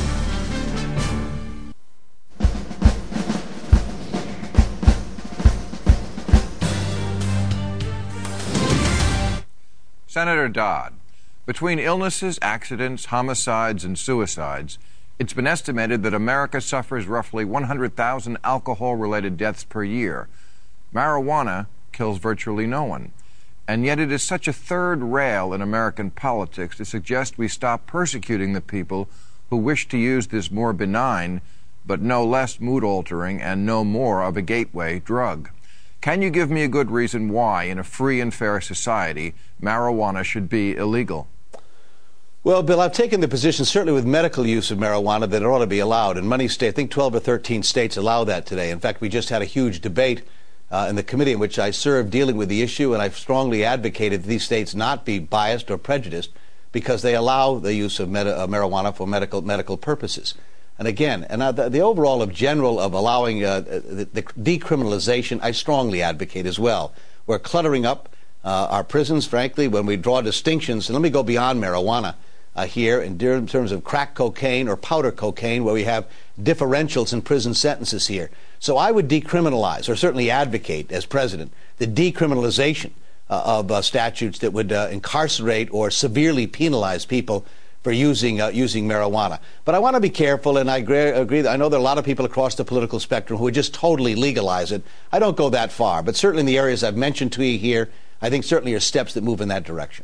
Senator Dodd, between illnesses, accidents, homicides, and suicides, it's been estimated that America suffers roughly one hundred thousand alcohol-related deaths per year. Marijuana kills virtually no one. And yet it is such a third rail in American politics to suggest we stop persecuting the people who wish to use this more benign, but no less mood-altering and no more of a gateway drug. Can you give me a good reason why, in a free and fair society, marijuana should be illegal? Well, Bill, I've taken the position, certainly with medical use of marijuana, that it ought to be allowed. In many states, I think twelve or thirteen states allow that today. In fact, we just had a huge debate uh, in the committee in which I served dealing with the issue, and I've strongly advocated that these states not be biased or prejudiced because they allow the use of med- uh, marijuana for medical medical purposes. And again, and uh, the, the overall of general of allowing uh, the, the decriminalization, I strongly advocate as well. We're cluttering up uh, our prisons, frankly, when we draw distinctions. And let me go beyond marijuana. Uh, here in terms of crack cocaine or powder cocaine, where we have differentials in prison sentences here. So I would decriminalize, or certainly advocate as president, the decriminalization uh, of uh, statutes that would uh, incarcerate or severely penalize people for using uh, using marijuana. But I want to be careful, and I agree, agree that I know there are a lot of people across the political spectrum who would just totally legalize it. I don't go that far, but certainly in the areas I've mentioned to you here, I think certainly are steps that move in that direction.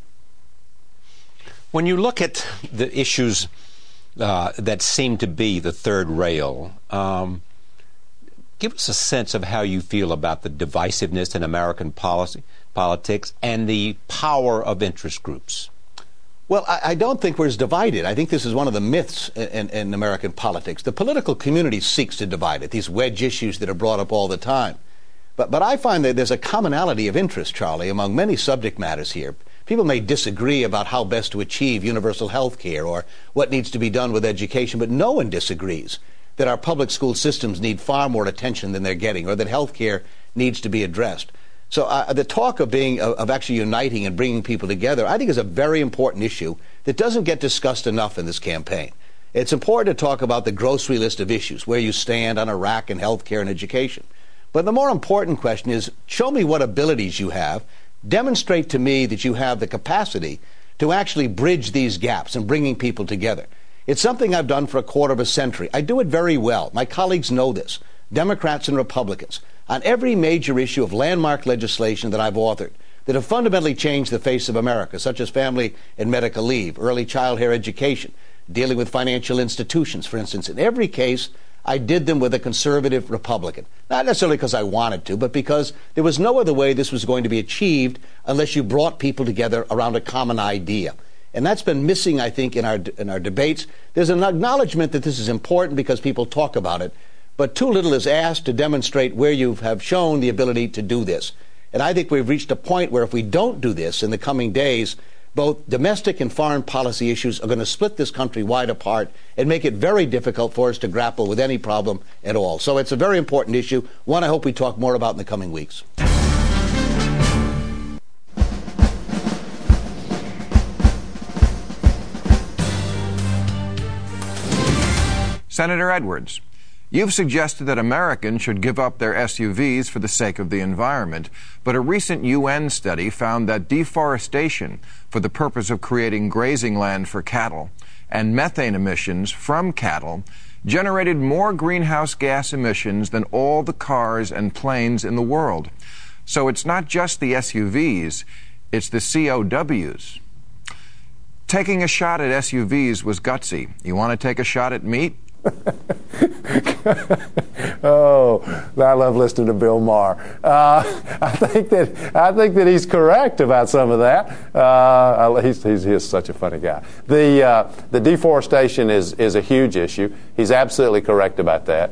When you look at the issues uh, that seem to be the third rail, um, give us a sense of how you feel about the divisiveness in American policy, politics and the power of interest groups. Well, I, I don't think we're as divided. I think this is one of the myths in, in, in American politics. The political community seeks to divide it, these wedge issues that are brought up all the time. But, but I find that there's a commonality of interest, Charlie, among many subject matters here. People may disagree about how best to achieve universal health care or what needs to be done with education, but no one disagrees that our public school systems need far more attention than they're getting, or that health care needs to be addressed. So uh, the talk of being of, of actually uniting and bringing people together, I think, is a very important issue that doesn't get discussed enough in this campaign. It's important to talk about the grocery list of issues, where you stand on Iraq and health care and education. But the more important question is, show me what abilities you have. Demonstrate to me that you have the capacity to actually bridge these gaps and bringing people together. It's something I've done for a quarter of a century. I do it very well. My colleagues know this, Democrats and Republicans, on every major issue of landmark legislation that I've authored that have fundamentally changed the face of America, such as family and medical leave, early child care education, dealing with financial institutions, for instance. In every case, I did them with a conservative Republican. Not necessarily because I wanted to, but because there was no other way this was going to be achieved unless you brought people together around a common idea. And that's been missing, I think, in our in our debates. There's an acknowledgement that this is important because people talk about it, but too little is asked to demonstrate where you have shown the ability to do this. And I think we've reached a point where if we don't do this in the coming days, both domestic and foreign policy issues are going to split this country wide apart and make it very difficult for us to grapple with any problem at all. So it's a very important issue, one I hope we talk more about in the coming weeks. Senator Edwards, you've suggested that Americans should give up their S U Vs for the sake of the environment, but a recent U N study found that deforestation for the purpose of creating grazing land for cattle and methane emissions from cattle generated more greenhouse gas emissions than all the cars and planes in the world. So it's not just the S U Vs, it's the C O Ws. Taking a shot at S U Vs was gutsy. You want to take a shot at meat? Oh, I love listening to Bill Maher. Uh, I think that I think that he's correct about some of that. Uh, he's, he's he's such a funny guy. The uh, the deforestation is is a huge issue. He's absolutely correct about that.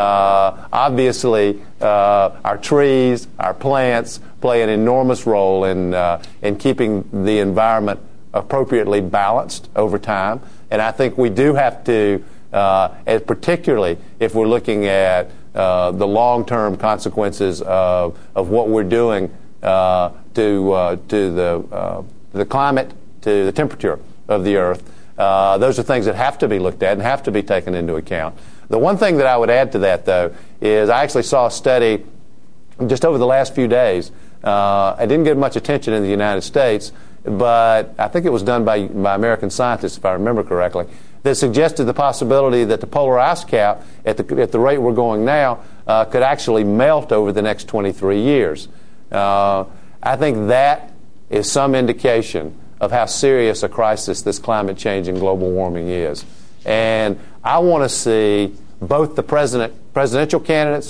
Uh, obviously, uh, our trees, our plants play an enormous role in uh, in keeping the environment appropriately balanced over time, and I think we do have to. Uh, and particularly if we're looking at uh, the long-term consequences of, of what we're doing uh, to uh, to the uh, the climate, to the temperature of the Earth, uh, those are things that have to be looked at and have to be taken into account. The one thing that I would add to that, though, is I actually saw a study just over the last few days. Uh, it didn't get much attention in the United States, but I think it was done by, by American scientists, if I remember correctly, that suggested the possibility that the polar ice cap, at the, at the rate we're going now, uh, could actually melt over the next twenty-three years. Uh, I think that is some indication of how serious a crisis this climate change and global warming is. And I want to see both the president, presidential candidates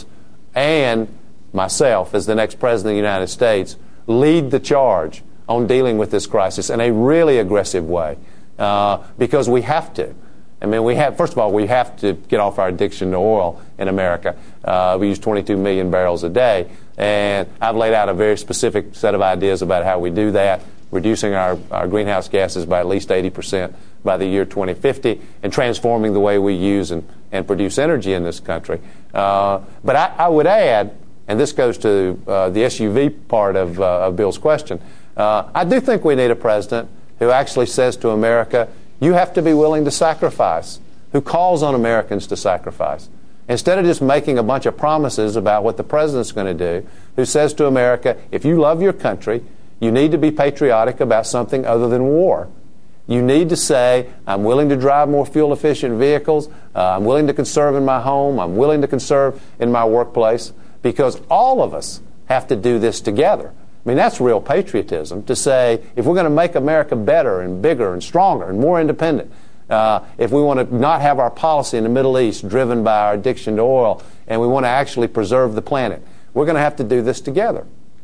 and myself as the next president of the United States lead the charge on dealing with this crisis in a really aggressive way, uh, because we have to. I mean, we have, first of all, we have to get off our addiction to oil in America. Uh, we use twenty-two million barrels a day, and I've laid out a very specific set of ideas about how we do that, reducing our, our greenhouse gases by at least eighty percent by the year twenty fifty, and transforming the way we use and, and produce energy in this country. Uh, but I, I would add, and this goes to uh, the S U V part of, uh, of Bill's question, uh, I do think we need a president who actually says to America, you have to be willing to sacrifice, who calls on Americans to sacrifice. Instead of just making a bunch of promises about what the president's going to do, who says to America, if you love your country, you need to be patriotic about something other than war. You need to say, I'm willing to drive more fuel-efficient vehicles, uh, I'm willing to conserve in my home, I'm willing to conserve in my workplace, because all of us have to do this together. I mean, that's real patriotism, to say, if we're going to make America better and bigger and stronger and more independent, uh, if we want to not have our policy in the Middle East driven by our addiction to oil, and we want to actually preserve the planet, we're going to have to do this together.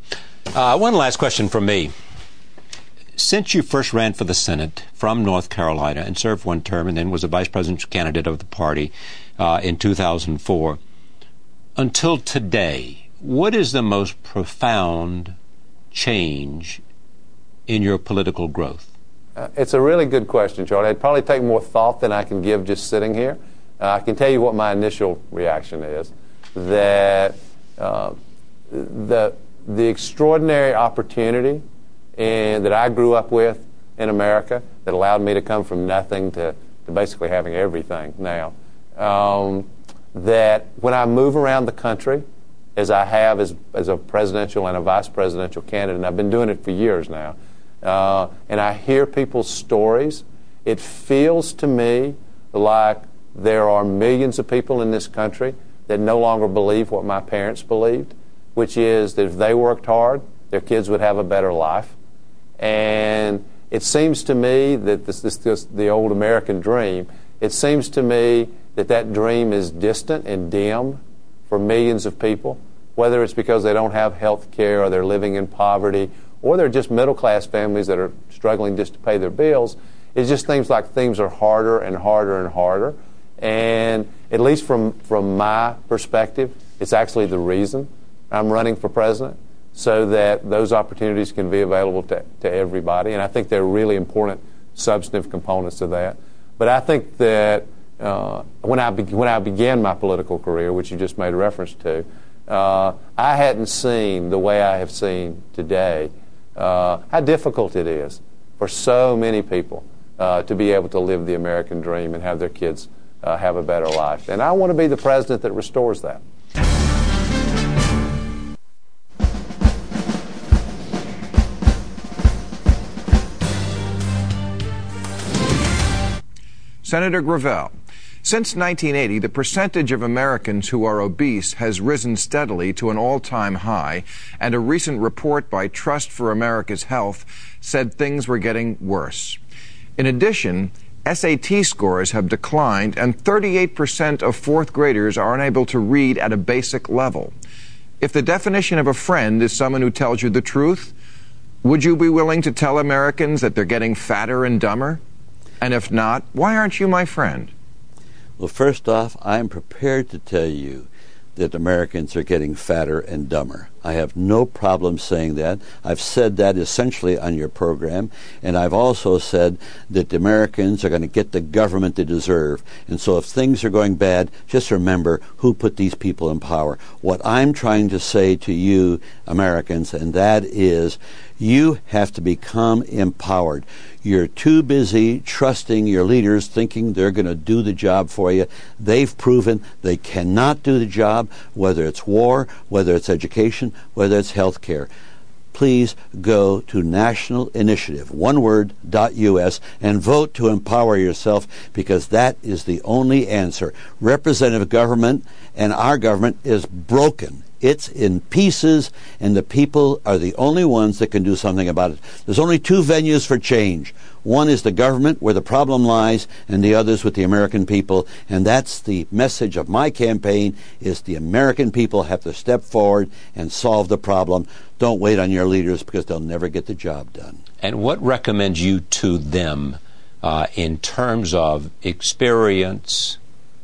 Uh, one last question from me. Since you first ran for the Senate from North Carolina and served one term and then was a vice presidential candidate of the party uh, in two thousand four, until today, what is the most profound change in your political growth? Uh, it's a really good question, Charlie. It'd probably take more thought than I can give just sitting here. Uh, I can tell you what my initial reaction is, that uh, the, the extraordinary opportunity in, that I grew up with in America that allowed me to come from nothing to, to basically having everything now, um, that when I move around the country, as I have as, as a presidential and a vice presidential candidate, and I've been doing it for years now, uh, and I hear people's stories, it feels to me like there are millions of people in this country that no longer believe what my parents believed, which is that if they worked hard, their kids would have a better life. And it seems to me that this, this, this the old American dream, it seems to me that that dream is distant and dim for millions of people, whether it's because they don't have health care or they're living in poverty or they're just middle-class families that are struggling just to pay their bills. It just seems like things are harder and harder and harder. And at least from, from my perspective, it's actually the reason I'm running for president, so that those opportunities can be available to, to everybody. And I think they're really important substantive components of that. But I think that uh, when I be, when I began my political career, which you just made reference to, uh, I hadn't seen the way I have seen today uh, how difficult it is for so many people uh, to be able to live the American dream and have their kids uh, have a better life. And I want to be the president that restores that. Senator Gravel, since nineteen eighty, the percentage of Americans who are obese has risen steadily to an all-time high, and a recent report by Trust for America's Health said things were getting worse. In addition, S A T scores have declined, and thirty-eight percent of fourth graders are unable to read at a basic level. If the definition of a friend is someone who tells you the truth, would you be willing to tell Americans that they're getting fatter and dumber? And if not, why aren't you my friend? Well, first off, I'm prepared to tell you that Americans are getting fatter and dumber. I have no problem saying that. I've said that essentially on your program, and I've also said that the Americans are going to get the government they deserve. And so if things are going bad, just remember who put these people in power. What I'm trying to say to you, Americans, and that is you have to become empowered. You're too busy trusting your leaders, thinking they're going to do the job for you. They've proven they cannot do the job, whether it's war, whether it's education, whether it's health care. Please go to National Initiative, one word, dot U S, and vote to empower yourself, because that is the only answer. Representative government and our government is broken. It's in pieces, and the people are the only ones that can do something about it. There's only two venues for change. One is the government, where the problem lies, and the other is with the American people. And that's the message of my campaign, is the American people have to step forward and solve the problem. Don't wait on your leaders, because they'll never get the job done. And what recommends you to them uh, in terms of experience,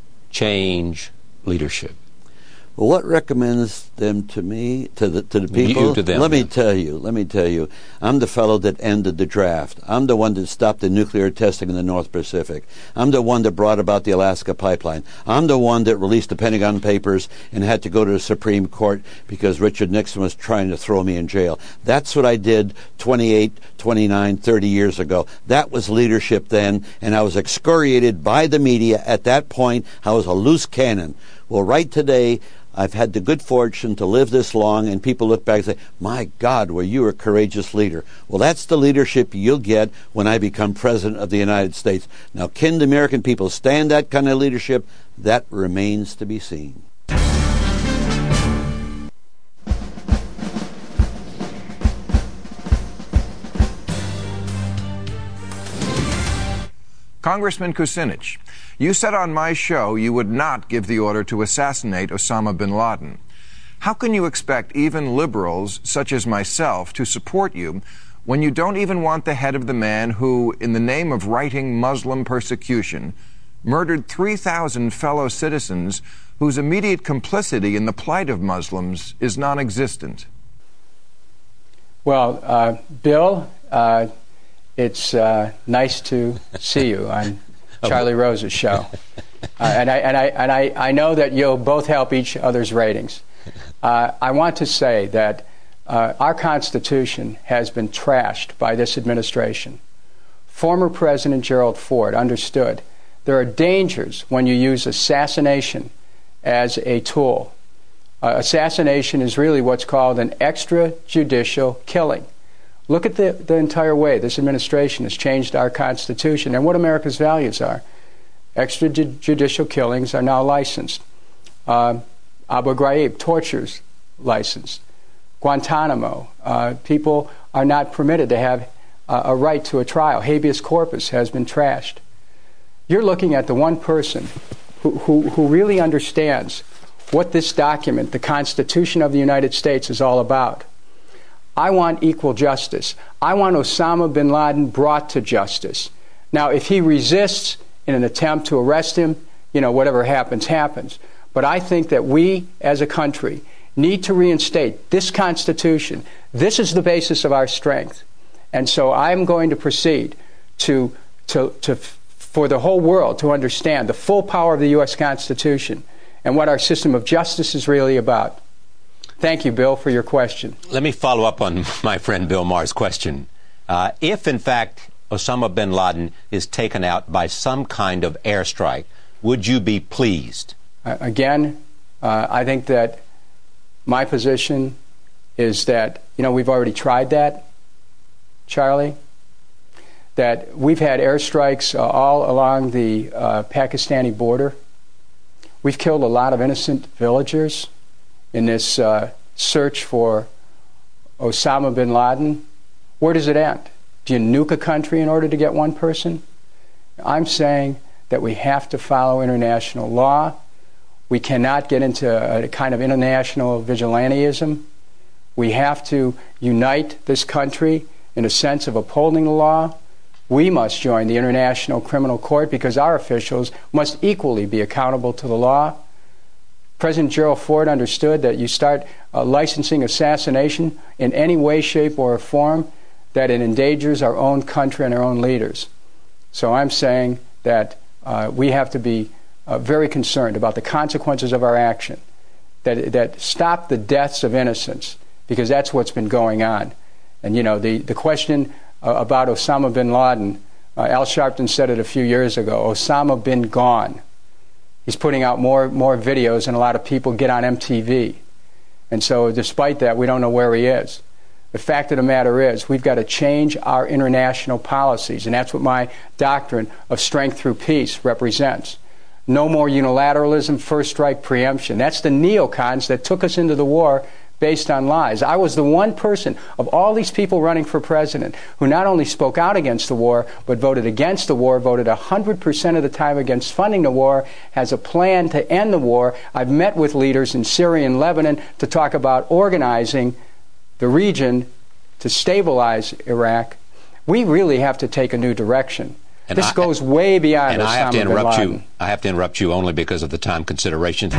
change, leadership? Well, what recommends them to me, to the to the people? You to them, let me yeah. tell you, let me tell you, I'm the fellow that ended the draft. I'm the one that stopped the nuclear testing in the North Pacific. I'm the one that brought about the Alaska pipeline. I'm the one that released the Pentagon Papers and had to go to the Supreme Court because Richard Nixon was trying to throw me in jail. That's what I did twenty-eight, twenty-nine, thirty years ago. That was leadership then, and I was excoriated by the media at that point. I was a loose cannon. Well, right today, I've had the good fortune to live this long, and people look back and say, my God, were you a courageous leader? Well, that's the leadership you'll get when I become President of the United States. Now, can the American people stand that kind of leadership? That remains to be seen. Congressman Kucinich, you said on my show you would not give the order to assassinate Osama bin Laden. How can you expect even liberals, such as myself, to support you when you don't even want the head of the man who, in the name of righting Muslim persecution, murdered three thousand fellow citizens whose immediate complicity in the plight of Muslims is non-existent? Well, uh, Bill, uh, it's uh, nice to see you on Charlie Rose's show, uh, and I and I and I, I know that you'll both help each other's ratings. Uh, I want to say that uh, our Constitution has been trashed by this administration. Former President Gerald Ford understood there are dangers when you use assassination as a tool. Uh, assassination is really what's called an extrajudicial killing. Look at the, the entire way this administration has changed our Constitution and what America's values are. Extrajudicial killings are now licensed. Uh, Abu Ghraib, torture's licensed. Guantanamo, uh, people are not permitted to have uh, a right to a trial. Habeas corpus has been trashed. You're looking at the one person who, who, who really understands what this document, the Constitution of the United States, is all about. I want equal justice. I want Osama bin Laden brought to justice. Now, if he resists in an attempt to arrest him, you know, whatever happens, happens. But I think that we, as a country, need to reinstate this Constitution. This is the basis of our strength. And so I'm going to proceed to, to, to, for the whole world to understand the full power of the U S Constitution and what our system of justice is really about. Thank you, Bill, for your question. Let me follow up on my friend Bill Maher's question. Uh, if, in fact, Osama bin Laden is taken out by some kind of airstrike, would you be pleased? Uh, again, uh, I think that my position is that, you know, we've already tried that, Charlie, that we've had airstrikes uh, all along the uh, Pakistani border. We've killed a lot of innocent villagers in this uh, search for Osama bin Laden. Where does it end? Do you nuke a country in order to get one person? I'm saying that we have to follow international law. We cannot get into a kind of international vigilantism. We have to unite this country in a sense of upholding the law. We must join the International Criminal Court because our officials must equally be accountable to the law. President Gerald Ford understood that you start uh, licensing assassination in any way, shape, or form, that it endangers our own country and our own leaders. So I'm saying that uh, we have to be uh, very concerned about the consequences of our action, that, that stop the deaths of innocents, because that's what's been going on. And, you know, the, the question uh, about Osama bin Laden, uh, Al Sharpton said it a few years ago, Osama bin gone. He's putting out more, more videos and a lot of people get on M T V. And so despite that, we don't know where he is. The fact of the matter is we've got to change our international policies, and that's what my doctrine of strength through peace represents. No more unilateralism, first strike preemption. That's the neocons that took us into the war based on lies. I was the one person of all these people running for president who not only spoke out against the war, but voted against the war, voted one hundred percent of the time against funding the war, has a plan to end the war. I've met with leaders in Syria and Lebanon to talk about organizing the region to stabilize Iraq. We really have to take a new direction. And this I, goes way beyond and Osama I have to interrupt bin Laden. you. I have to interrupt you only because of the time considerations.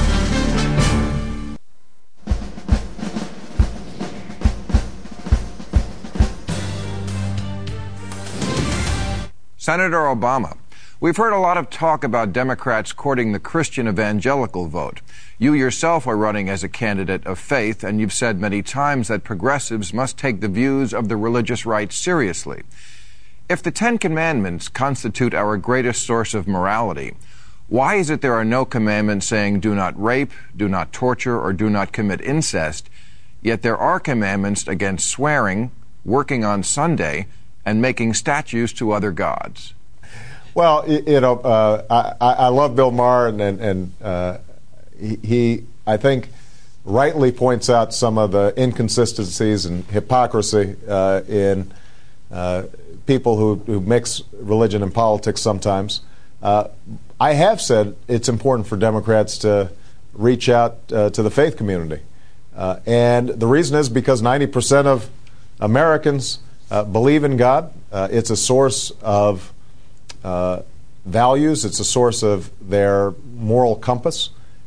Senator Obama, we've heard a lot of talk about Democrats courting the Christian evangelical vote. You yourself are running as a candidate of faith, and you've said many times that progressives must take the views of the religious right seriously. If the Ten Commandments constitute our greatest source of morality, why is it there are no commandments saying do not rape, do not torture, or do not commit incest, yet there are commandments against swearing, working on Sunday, and making statues to other gods? Well, you know, uh, I, I love Bill Maher, and, and uh, he, he, I think, rightly points out some of the inconsistencies and hypocrisy uh, in uh, people who, who mix religion and politics sometimes. Uh, I have said it's important for Democrats to reach out uh, to the faith community. Uh, and the reason is because ninety percent of Americans Uh, believe in God. Uh, it's a source of uh, values. It's a source of their moral compass.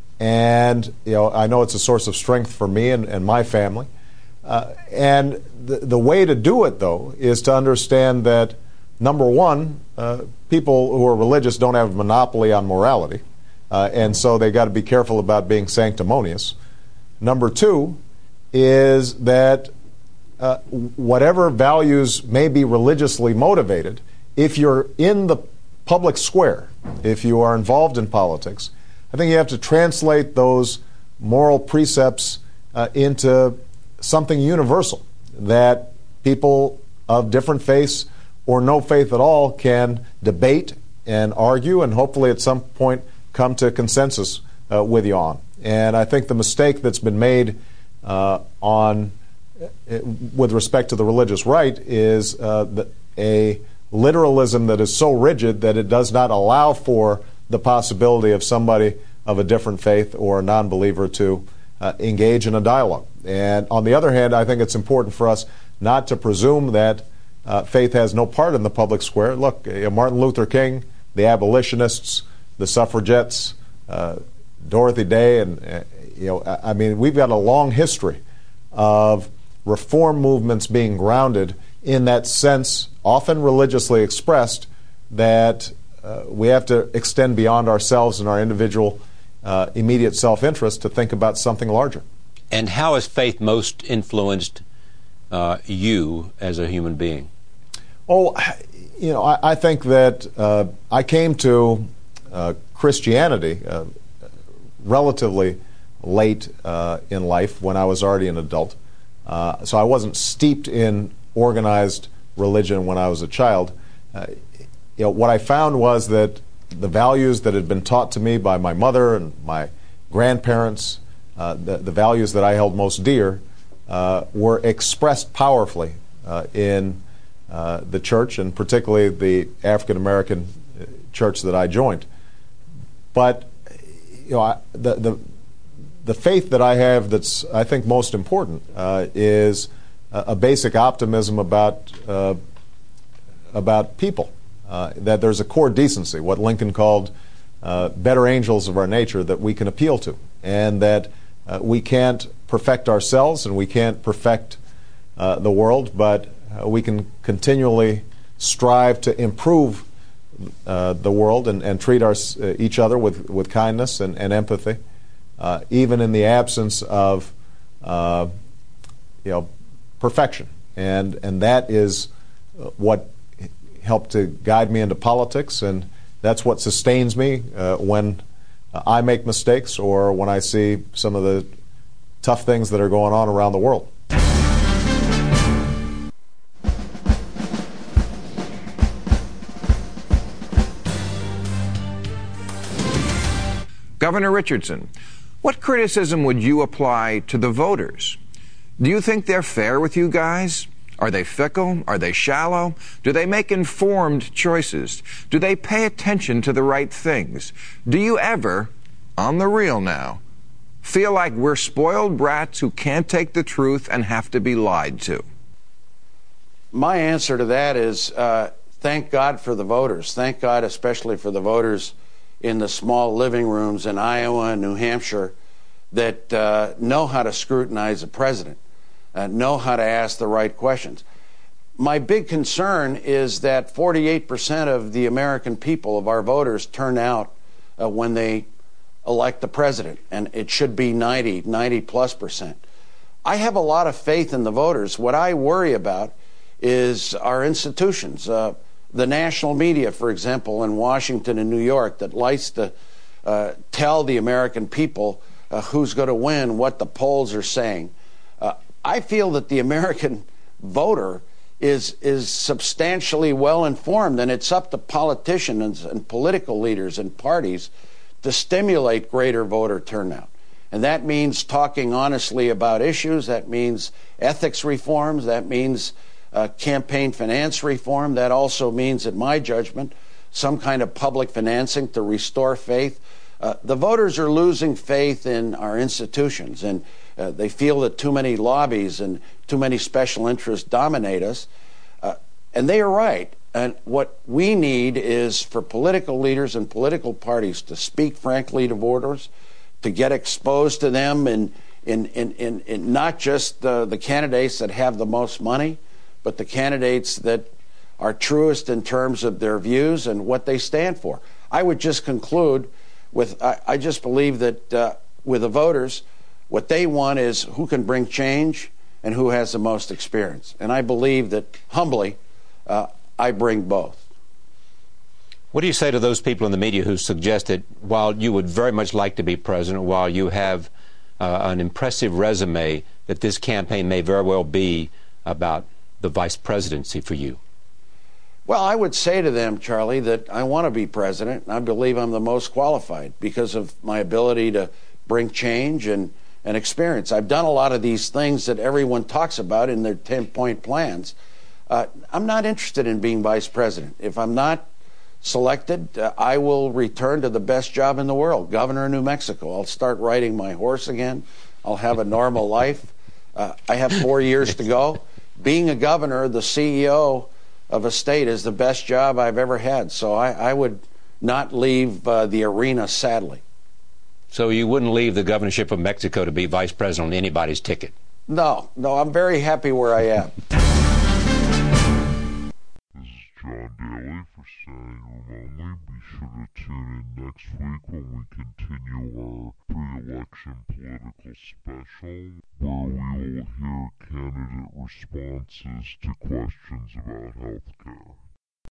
And, you know, I know it's a source of strength for me and, and my family. Uh, and the, the way to do it, though, is to understand that, number one, uh, people who are religious don't have a monopoly on morality. Uh, and so they got to be careful about being sanctimonious. Number two is that Uh, whatever values may be religiously motivated, if you're in the public square, if you are involved in politics, I think you have to translate those moral precepts uh, into something universal that people of different faiths or no faith at all can debate and argue and hopefully at some point come to consensus uh, with you on. And I think the mistake that's been made uh, on with respect to the religious right is uh, the, a literalism that is so rigid that it does not allow for the possibility of somebody of a different faith or a non-believer to uh, engage in a dialogue. And on the other hand, I think it's important for us not to presume that uh, faith has no part in the public square. Look, uh, Martin Luther King, the abolitionists, the suffragettes, uh, Dorothy Day, and uh, you know, I, I mean, we've got a long history of reform movements being grounded in that sense, often religiously expressed, that uh, we have to extend beyond ourselves and our individual uh, immediate self-interest to think about something larger. And how has faith most influenced uh, you as a human being? Oh, you know, I, I think that uh, I came to uh, Christianity uh, relatively late uh, in life when I was already an adult. Uh, so I wasn't steeped in organized religion when I was a child. Uh, you know, what I found was that the values that had been taught to me by my mother and my grandparents, uh, the, the values that I held most dear, uh, were expressed powerfully uh, in uh, the church, and particularly the African American church that I joined. But you know, I, the the the faith that I have that's I think most important uh, is a, a basic optimism about uh, about people. Uh, that there's a core decency, what Lincoln called uh, better angels of our nature, that we can appeal to, and that uh, we can't perfect ourselves and we can't perfect uh, the world, but uh, we can continually strive to improve uh, the world and, and treat our, uh, each other with, with kindness and, and empathy, uh, even in the absence of uh, you know, perfection. And, and that is what helped to guide me into politics, and that's what sustains me uh, when uh, I make mistakes or when I see some of the tough things that are going on around the world. Governor Richardson, what criticism would you apply to the voters? Do you think they're fair with you guys? Are they fickle? Are they shallow? Do they make informed choices? Do they pay attention to the right things? Do you ever, on the real now, feel like we're spoiled brats who can't take the truth and have to be lied to? My answer to that is uh, thank God for the voters. Thank God especially for the voters in the small living rooms in Iowa and New Hampshire that uh, know how to scrutinize a president. Uh, know how to ask the right questions. My big concern is that forty-eight percent of the American people, of our voters, turn out uh, when they elect the president, and it should be ninety, ninety plus percent. I have a lot of faith in the voters. What I worry about is our institutions, uh, the national media, for example, in Washington and New York, that likes to uh, tell the American people uh, who's going to win, what the polls are saying. Uh, I feel that the American voter is is substantially well informed, and it's up to politicians and political leaders and parties to stimulate greater voter turnout. And that means talking honestly about issues. That means ethics reforms. That means uh, campaign finance reform. That also means, in my judgment, some kind of public financing to restore faith. Uh, the voters are losing faith in our institutions, and Uh, they feel that too many lobbies and too many special interests dominate us. Uh, and they are right. And what we need is for political leaders and political parties to speak frankly to voters, to get exposed to them in, in, in, in, in not just uh, the candidates that have the most money, but the candidates that are truest in terms of their views and what they stand for. I would just conclude with, I, I just believe that uh, with the voters, what they want is who can bring change and who has the most experience. And I believe that, humbly, uh, I bring both. What do you say to those people in the media who suggest that while you would very much like to be president, while you have uh, an impressive resume, that this campaign may very well be about the vice presidency for you? Well, I would say to them, Charlie, that I want to be president, and I believe I'm the most qualified because of my ability to bring change and and experience. I've done a lot of these things that everyone talks about in their ten-point plans. Uh, I'm not interested in being vice president. If I'm not selected, uh, I will return to the best job in the world, governor of New Mexico. I'll start riding my horse again. I'll have a normal life. Uh, I have four years to go. Being a governor, the C E O of a state, is the best job I've ever had. So I, I would not leave uh, the arena, sadly. So you wouldn't leave the governorship of Mexico to be vice president on anybody's ticket? No, no, I'm very happy where I am. This is John Daly for Standing Room Only. Be sure to tune in next week when we continue our pre-election political special, where we will hear candidate responses to questions about health care.